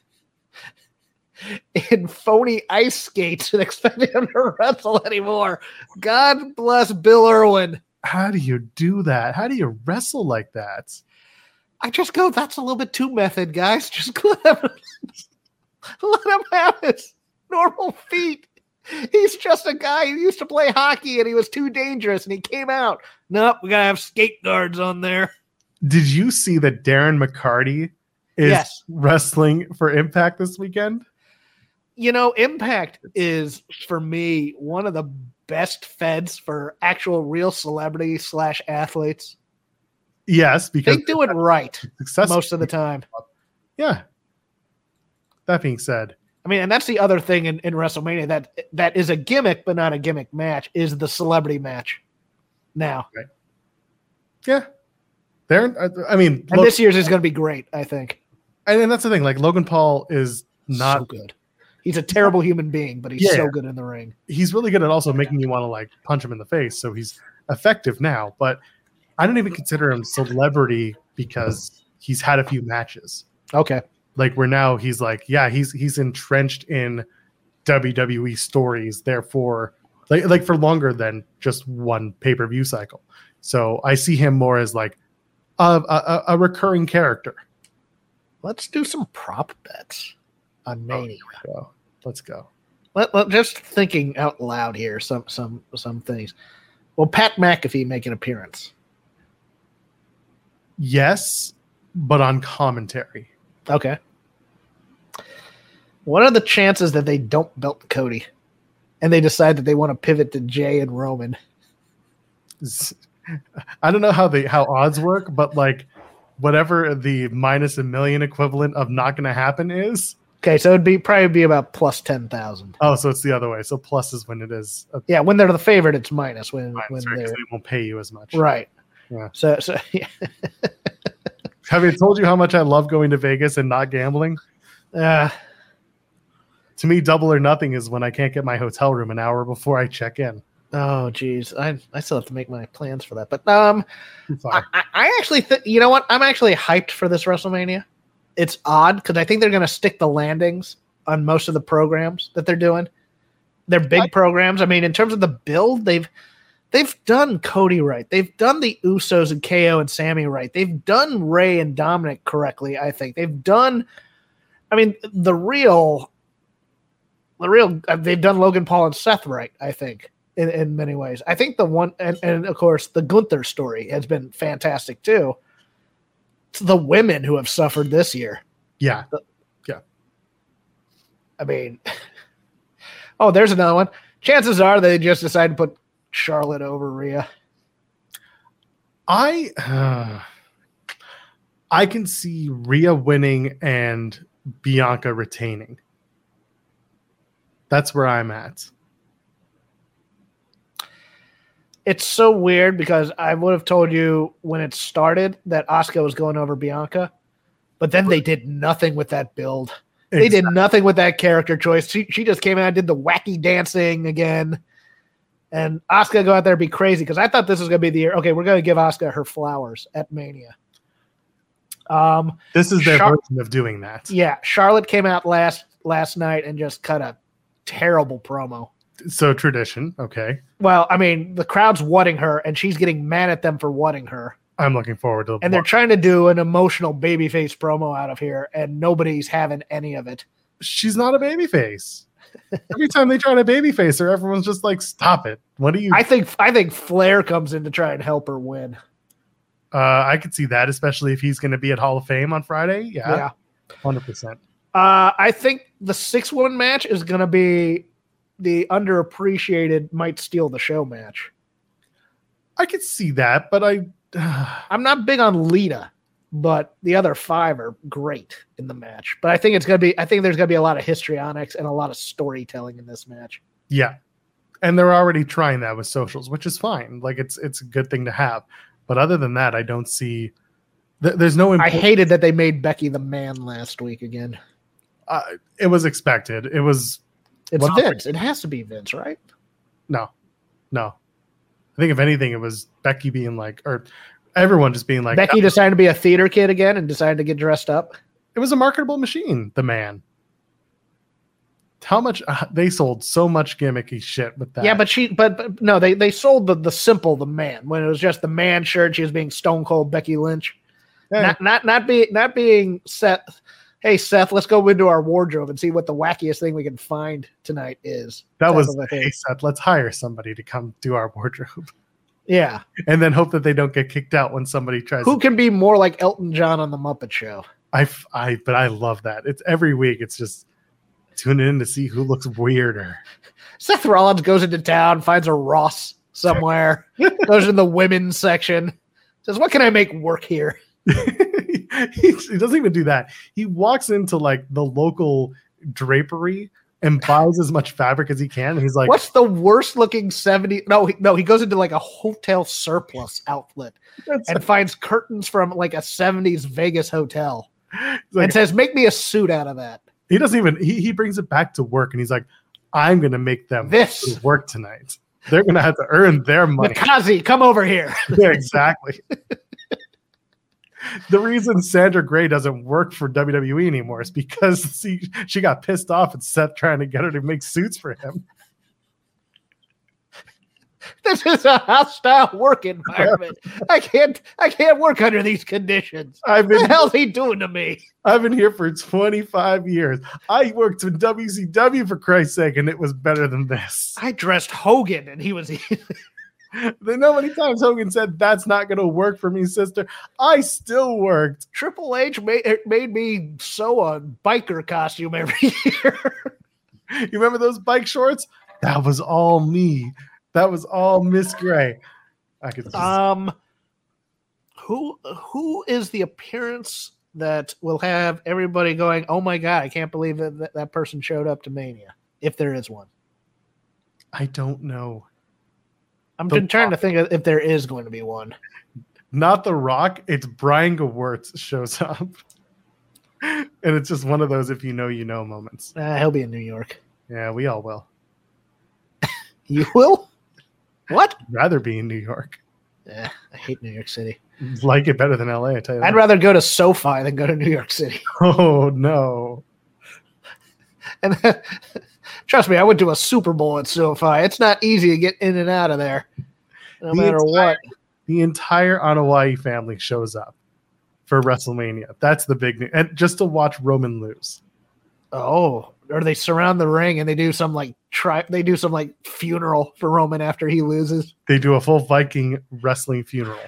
in phony ice skates and expecting him to wrestle anymore. God bless Bill Irwin.
How do you do that? How do you wrestle like that?
I just go, that's a little bit too method, guys. Just let him, let him have his normal feet. He's just a guy who used to play hockey and he was too dangerous and he came out. Nope, we gotta have skate guards on there.
Did you see that Darren McCarty is
Yes.
wrestling for Impact this weekend?
You know, Impact is, for me, one of the best feds for actual real celebrity slash athletes.
Yes, because
They do it right
successful.
most of the time.
Yeah. That being said,
I mean, and that's the other thing in, in WrestleMania that that is a gimmick, but not a gimmick match, is the celebrity match now.
right. yeah, Darren. I, I mean,
And
Lo-
this year's is going to be great, I think.
and then that's the thing. Like Logan Paul is not
so good. He's a terrible human being, but he's
Yeah.
so good in the ring.
he's really good at also making you want to like punch him in the face. So he's effective now, but I don't even consider him celebrity because he's had a few matches.
Okay.
Like where now he's like, yeah, he's he's entrenched in W W E stories, therefore like like for longer than just one pay-per-view cycle. So I see him more as like a, a, a recurring character.
Let's do some prop bets on Mania.
So let's go.
Let, let, just thinking out loud here, some some some things. Will Pat McAfee make an appearance?
Yes, but on commentary.
Okay. What are the chances that they don't belt Cody and they decide that they want to pivot to Jay and Roman?
I don't know how the how odds work, but like whatever the minus a million equivalent of not going to happen is.
Okay, so it'd be probably be about plus ten thousand.
Oh, so it's the other way. So plus is when it is. A
Yeah, when they're the favorite, it's minus. When
minus,
when
right, 'cause
they're
they won't pay you as much.
right.
Yeah.
So so yeah.
Have I told you how much I love going to Vegas and not gambling?
Uh,
to me, double or nothing is when I can't get my hotel room an hour before I check in.
oh, geez. I I still have to make my plans for that. But um,
Sorry.
I, I actually think, you know what? I'm actually hyped for this WrestleMania. It's odd because I think they're going to stick the landings on most of the programs that they're doing. They're big I, programs. I mean, in terms of the build, they've they've done Cody right. They've done the Usos and K O and Sammy right. They've done Ray and Dominic correctly, I think. They've done, I mean, the real, the real, they've done Logan Paul and Seth right, I think, in, in many ways. I think the one, and, and of course, the Gunther story has been fantastic too. It's the women who have suffered this year.
Yeah. Yeah.
I mean, oh, there's another one. Chances are they just decided to put Charlotte over Rhea.
I uh, I can see Rhea winning and Bianca retaining. That's where I'm at.
It's so weird because I would have told you when it started that Asuka was going over Bianca, but then they did nothing with that build. They exactly. did nothing with that character choice. She she just came out and did the wacky dancing again. And Asuka go out there and be crazy because I thought this was going to be the year. Okay, we're going to give Asuka her flowers at Mania. Um,
this is their
Char-
version of doing that.
Yeah, Charlotte came out last last night and just cut a terrible promo.
So tradition, okay.
Well, I mean, the crowd's whatting her, and she's getting mad at them for whatting her.
I'm looking forward to.
And they're trying to do an emotional babyface promo out of here, and nobody's having any of it.
She's not a babyface. Every time they try to babyface her, everyone's just like, "Stop it! What do you?"
I think I think Flair comes in to try and help her win.
Uh, I could see that, especially if he's going to be at Hall of Fame on Friday. Yeah,
yeah,
hundred percent.
Uh, I think the six-woman match is going to be the underappreciated might steal the show match.
I could see that, but I uh...
I'm not big on Lita, but the other five are great in the match. But I think it's going to be I think there's going to be a lot of histrionics and a lot of storytelling in this match.
Yeah. And they're already trying that with socials, which is fine. Like it's it's a good thing to have. But other than that, I don't see th- there's no
import- I hated that they made Becky the man last week again.
Uh, it was expected. It was
It's Vince. It has to be Vince, right?
No. No. I think if anything, it was Becky being like, or everyone just being like,
Becky decided to be a theater kid again and decided to get dressed up.
It was a marketable machine, the man. How much uh, they sold so much gimmicky shit with that.
Yeah, but she, but, but no, they, they sold the, the simple, the man, when it was just the man shirt. She was being Stone Cold Becky Lynch. Hey. Not, not, not being, not being Seth. Hey, Seth, let's go into our wardrobe and see what the wackiest thing we can find tonight is.
That was, hey, Seth, let's hire somebody to come do our wardrobe.
Yeah.
And then hope that they don't get kicked out when somebody tries.
Who
to-
can be more like Elton John on the Muppet Show?
I, I, but I love that. It's every week. It's just tune in to see who looks weirder. Seth
Rollins goes into town, finds a Ross somewhere, goes in the women's section, says, "What can I make work here?"
he, he doesn't even do that. He walks into like the local drapery and buys as much fabric as he can. And he's like,
"What's the worst looking seventy?" No, he, no, he goes into like a hotel surplus outlet and finds curtains from like a seventies Vegas hotel like, and says, "Make me a suit out of that."
He doesn't even. He he brings it back to work and he's like, "I'm going to make them
this
work tonight. They're going to have to earn their money."
Mikaze, come over here.
Yeah, exactly. The reason Sandra Gray doesn't work for W W E anymore is because she, she got pissed off at Seth trying to get her to make suits for him.
This is a hostile work environment. I can't I can't work under these conditions.
I've been,
what the hell's he doing to me?
I've been here for twenty-five years. I worked in W C W for Christ's sake, and it was better than this.
I dressed Hogan, and he was...
They know many times Hogan said, "That's not going to work for me, sister." I still worked.
Triple H made, made me sew a biker costume every year.
You remember those bike shorts? That was all me. That was all Miss Gray. I could just...
Um, who who is the appearance that will have everybody going, "Oh my God, I can't believe that that, that person showed up to Mania," if there is one?
I don't know.
I'm the, trying to think of if there is going to be one.
not The Rock. It's Brian Gewirtz shows up. And it's just one of those if you know, you know moments.
Uh, he'll be in New York.
Yeah, we all will.
You will? What?
I'd rather be in New York.
Yeah, I hate New York City.
Like it better than L A, I tell you
I'd
that.
rather go to SoFi than go to New York City.
Oh, no.
And then, trust me, I went to a Super Bowl at SoFi. It's not easy to get in and out of there, no
The
matter
entire-
what.
The entire Anoa'i family shows up for WrestleMania. That's the big news. And just to watch Roman lose.
Oh, or they surround the ring and they do some like tri- they do some like funeral for Roman after he loses.
They do a full Viking wrestling funeral.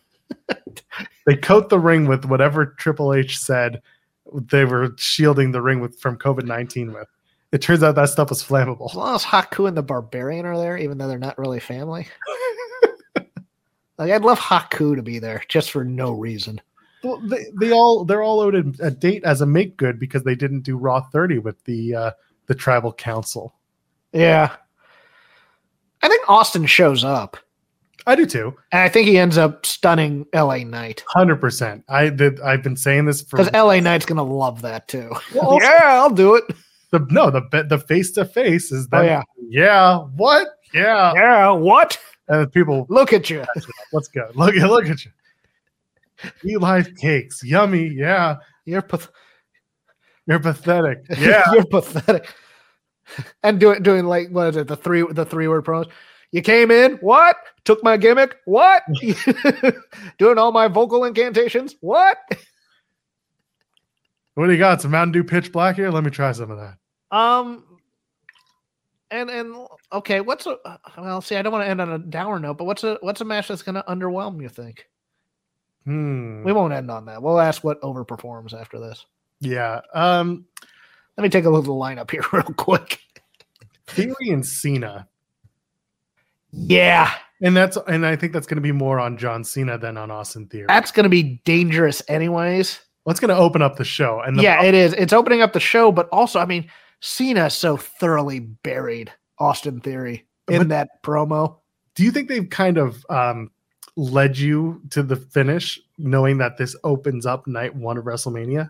They coat the ring with whatever Triple H said they were shielding the ring with from COVID nineteen with. It turns out that stuff was flammable.
As long as Haku and the Barbarian are there, even though they're not really family. Like I'd love Haku to be there just for no reason.
Well, they, they all they're all owed a, a date as a make good because they didn't do Raw thirty with the uh, the tribal council.
Yeah. I think Austin shows up.
I do too.
And I think he ends up stunning L A Knight.
one hundred percent. I did I've been saying this for
Because L A Knight's gonna love that too.
Well, also-
yeah, I'll do it.
the no the the face to face is that
Oh, yeah.
yeah what yeah
Yeah, what?
and people
Look at you.
let's go look at look at you. Eat life cakes, yummy, yeah.
You're path-
You're pathetic, yeah.
You're pathetic. And doing doing like what is it, the three the three word promos. You came in, what? Took my gimmick, what? Doing all my vocal incantations, what?
What do you got? Some Mountain Dew Pitch Black here? Let me try some of that.
Um and and okay, what's a well see I don't want to end on a dour note, but what's a what's a match that's gonna underwhelm, you think?
Hmm.
We won't end on that. We'll ask what overperforms after this.
Yeah. Um,
Let me take a look at the lineup here real quick.
Theory and Cena.
Yeah.
And that's and I think that's going to be more on John Cena than on Austin Theory.
That's going to be dangerous anyways.
Well, it's going to open up the show. And the
Yeah, it is. It's opening up the show, but also, I mean, Cena so thoroughly buried Austin Theory in
But-
that promo.
do you think they've kind of um, led you to the finish, knowing that this opens up night one of WrestleMania?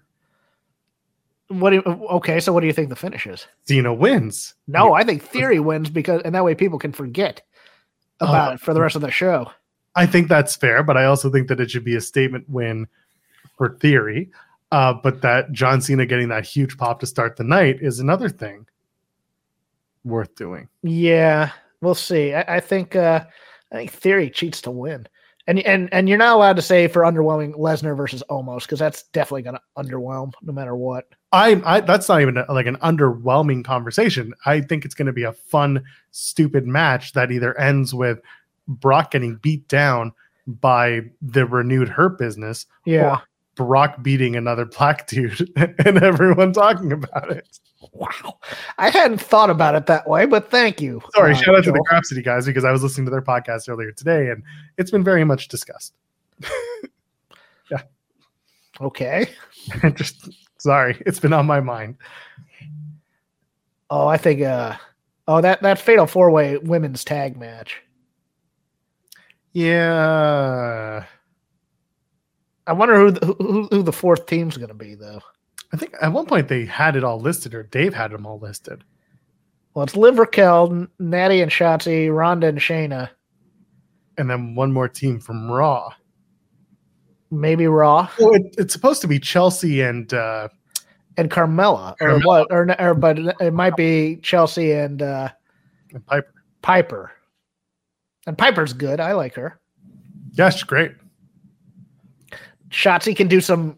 What do you, okay, so what do you think the finish is?
Cena wins.
No, I think Theory wins because, and that way people can forget about
Uh,
it for the rest of the show.
I think that's fair, but I also think that it should be a statement win for Theory. Uh, but that John Cena getting that huge pop to start the night is another thing worth doing.
Yeah, we'll see. I, I think uh, I think Theory cheats to win, and and and you're not allowed to say for underwhelming Lesnar versus Omos because that's definitely going to underwhelm no matter what.
I, I that's not even a, like an underwhelming conversation. I think it's going to be a fun, stupid match that either ends with Brock getting beat down by the renewed Hurt Business,
Yeah.
or Brock beating another black dude and everyone talking about it.
Wow, I hadn't thought about it that way, but thank you.
Sorry,
uh,
shout out to the
Joel.
Crap City guys because I was listening to their podcast earlier today and it's been very much discussed.
Okay.
Just sorry, it's been on my mind.
Oh, I think. Uh, oh, that that Fatal Four Way women's tag match.
Yeah,
I wonder who the, who, who the fourth team's going to be, though.
I think at one point they had it all listed, or Dave had them all listed.
Well, it's Liv Raquel, Natty and Shotzi, Ronda and Shayna,
And then one more team from Raw.
maybe Raw
Well, it, it's supposed to be Chelsea and uh,
and Carmella, or
Carmella.
what? Or, or but it might be Chelsea and uh,
and Piper.
Piper. And Piper's good. I like her.
Yeah, she's great.
Shotzi can do some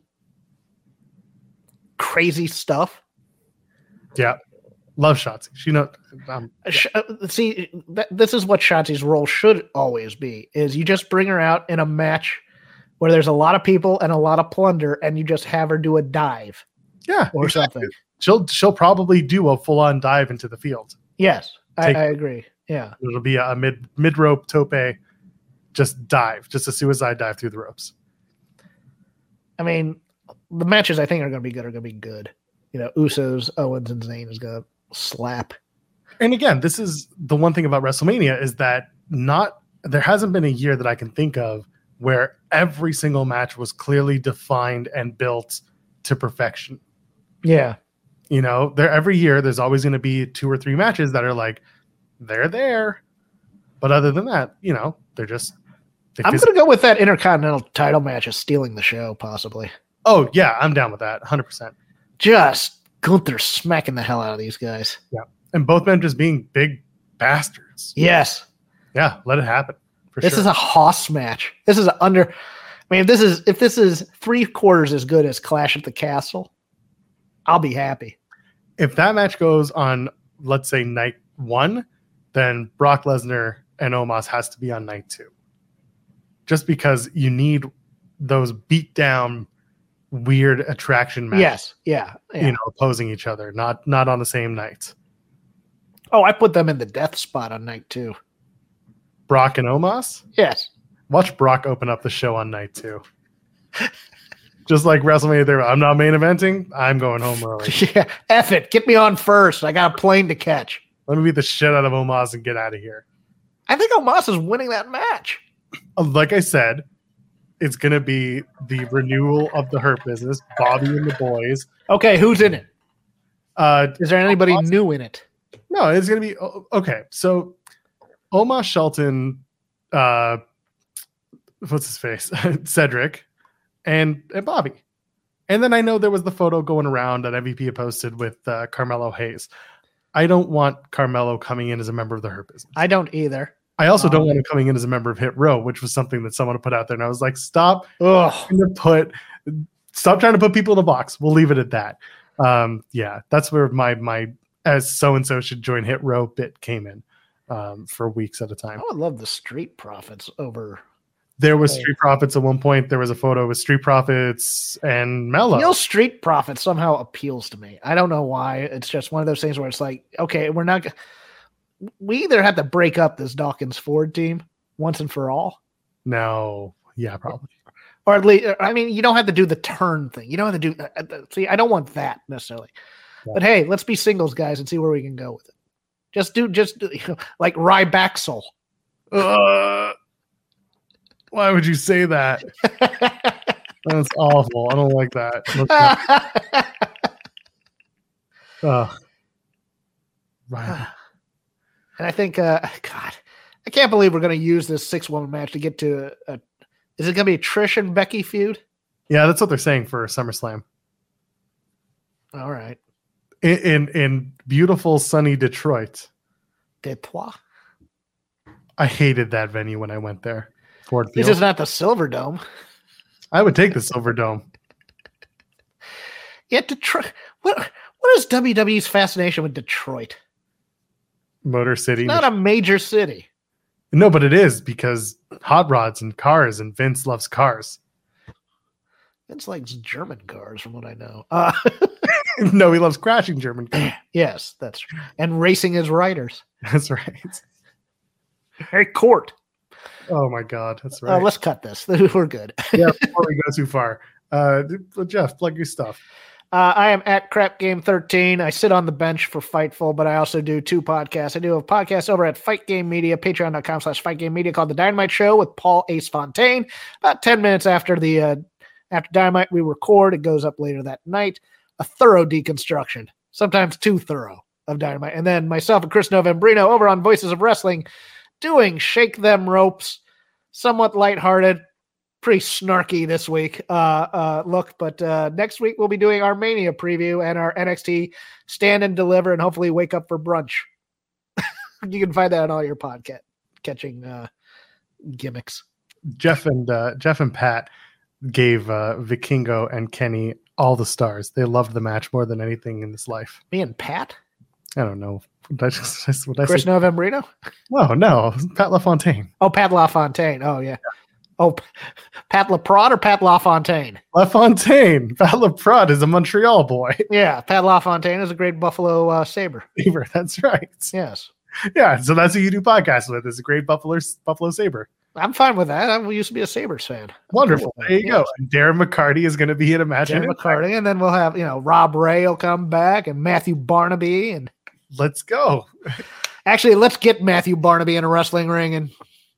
crazy stuff.
Yeah, love Shotzi. She know. Um,
Sh- uh, See, th- this is what Shotzi's role should always be: is you just bring her out in a match where there's a lot of people and a lot of plunder, and you just have her do a dive
yeah,
or
exactly.
something.
She'll she'll probably do a full on dive into the field.
Yes, I,
Take-
I agree. Yeah,
It'll be a, a mid mid rope tope, just dive, just a suicide dive through the ropes.
I mean, the matches I think are going to be good are going to be good. You know, Usos, Owens, and Zayn is going to slap.
And again, this is the one thing about WrestleMania is that not there hasn't been a year that I can think of where every single match was clearly defined and built to perfection.
Yeah.
You know, there every year there's always going to be two or three matches that are like, they're there. But other than that, you know, they're just. They
I'm
phys-
going to go with that Intercontinental title match as stealing the show, possibly.
Oh, yeah, I'm down with that. one hundred percent.
Just Gunther smacking the hell out of these guys.
Yeah. And both men just being big bastards.
Yes.
Yeah, let it happen. For
this
sure.
is a Hoss match. This is under. I mean, if this is if this is three quarters as good as Clash at the Castle, I'll be happy.
If that match goes on, let's say night one, then Brock Lesnar and Omos has to be on night two. Just because you need those beat down, weird attraction matches.
Yes, yeah, yeah.
You know, opposing each other, not not on the same night.
Oh, I put them in the death spot on night two.
Brock and Omos?
Yes.
Watch Brock open up the show on night two. Just like WrestleMania, there. I'm not main eventing. I'm going home early.
Yeah, F it. Get me on first. I got a plane to catch.
Let me beat the shit out of Omos and get out of here.
I think Omos is winning that match.
Like I said, it's going to be the renewal of the Hurt Business, Bobby and the boys.
Okay, who's in it?
Uh,
Is there anybody
Omos?
new in it?
No, it's going to be okay. So Omos, Shelton, uh, what's his face, Cedric, and and Bobby. And then I know there was the photo going around that M V P had posted with uh, Carmelo Hayes. I don't want Carmelo coming in as a member of the Hurt Business.
I don't either.
I also don't
Um,
want him coming in as a member of Hit Row, which was something that someone put out there, and I was like, stop
Ugh.
trying to put, stop trying to put people in a box. We'll leave it at that. Um, yeah, that's where my my as so and so should join Hit Row bit came in um, for weeks at a time.
I would love the Street Profits over.
There was
Oh.
Street Profits at one point. There was a photo with Street Profits and Mello.
Heel Street Profits somehow appeals to me. I don't know why. It's just one of those things where it's like, okay, we're not. We either have to break up this Dawkins Ford team once and for all,
No, yeah, probably.
or at least, I mean, you don't have to do the turn thing. You don't have to do. Uh, see, I don't want that necessarily.
Yeah.
But hey, let's be singles guys and see where we can go with it. Just do, just do, you know, like Rybacksel.
Uh, why would you say that? That's awful. I don't like that. Let's not- uh, right.
And I think, uh, God, I can't believe we're going to use this six-woman match to get to a, a. Is it going to be a Trish and Becky feud?
Yeah, that's what they're saying for SummerSlam.
All right,
In in, in beautiful sunny Detroit.
Detroit.
I hated that venue when I went there. Ford
This
Field.
is not the Silver Dome.
I would take the Silver Dome.
Yeah, Detroit. What what is W W E's fascination with Detroit?
Motor City.
It's not a major city.
No, but it is because hot rods and cars, and Vince loves cars.
It's like German cars, from what I know. Uh,
No, he loves crashing German cars.
yes, that's true. And racing his riders.
That's right.
Hey, Court.
Oh my God, that's
Uh,
right.
let's cut this. We're good.
Yeah, before we go too far, uh, Jeff, plug your stuff.
Uh, I am at Crap Game thirteen. I sit on the bench for Fightful, but I also do two podcasts. I do a podcast over at Fight Game Media, patreon.com slash Fight Game Media, called The Dynamite Show with Paul Ace Fontaine. About ten minutes after the uh, after Dynamite, we record. It goes up later that night. A thorough deconstruction, sometimes too thorough, of Dynamite. And then myself and Chris Novembrino over on Voices of Wrestling doing Shake Them Ropes, somewhat lighthearted, pretty snarky this week uh uh look, but uh next week we'll be doing our Mania preview and our N X T Stand and Deliver and hopefully Wake Up for Brunch. You can find that on all your podcast catching uh gimmicks.
Jeff and uh, Jeff and Pat gave uh, Vikingo and Kenny all the stars. They loved the match more than anything in this life.
Me and Pat?
I don't know. Did I just, just what I
Chris
say?
Novembrino?
No, no, Pat LaFontaine.
Oh, Pat LaFontaine. Oh, yeah. Oh, P- Pat LaPrade or Pat LaFontaine?
LaFontaine. Pat LaPrade is a Montreal boy.
Yeah, Pat LaFontaine is a great Buffalo uh, Sabre.
That's right.
Yes.
Yeah, so that's who you do podcasts with. Is a great Buffalo Buffalo Sabre.
I'm fine with that. I used to be a Sabres fan.
Wonderful.
Cool.
There you
Yes.
go. And Darren McCarty is going to be in a match.
Jim
in
McCarty, and then we'll have, you know, Rob Ray will come back and Matthew Barnaby. And
Let's go.
actually, let's get Matthew Barnaby in a wrestling ring and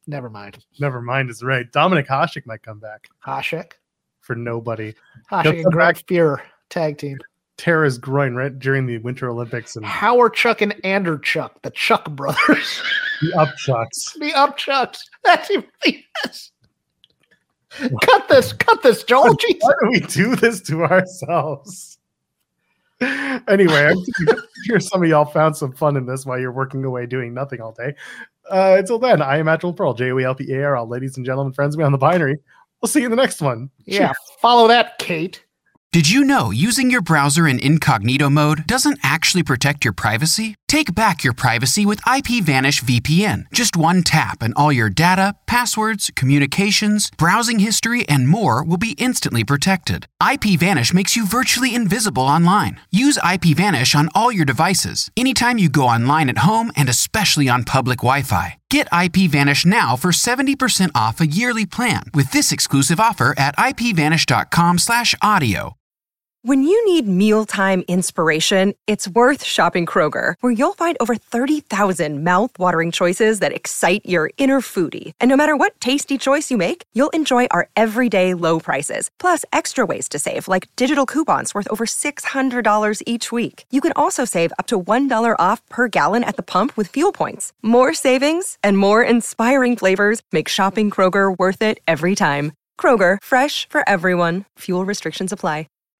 Never mind.
Never mind is right. Dominic Hasek might come back.
Hasek?
For nobody.
Hasek and Greg Fuhr tag team.
Tear his groin right during the Winter Olympics. And
Howard Chuck and Ander Chuck, the Chuck brothers.
The Upchucks.
The Upchucks. That's even yes. Cut this. Cut this, Joel. Jesus.
Why do we do this to ourselves? Anyway, I'm sure some of y'all found some fun in this while you're working away doing nothing all day. Uh, until then, I am at Joel Pearl, J O E L P A R L. Ladies and gentlemen, friends of me on the binary. We'll see you in the next one.
Yeah,
Cheers.
follow that, Kate.
Did you know using your browser in incognito mode doesn't actually protect your privacy? Take back your privacy with IPVanish V P N. Just one tap and all your data, passwords, communications, browsing history, and more will be instantly protected. IPVanish makes you virtually invisible online. Use IPVanish on all your devices, anytime you go online at home and especially on public Wi-Fi. Get IPVanish now for seventy percent off a yearly plan with this exclusive offer at ipvanish.com slash audio.
When you need mealtime inspiration, it's worth shopping Kroger, where you'll find over thirty thousand mouth-watering choices that excite your inner foodie. And no matter what tasty choice you make, you'll enjoy our everyday low prices, plus extra ways to save, like digital coupons worth over six hundred dollars each week. You can also save up to one dollar off per gallon at the pump with fuel points. More savings and more inspiring flavors make shopping Kroger worth it every time. Kroger, fresh for everyone. Fuel restrictions apply.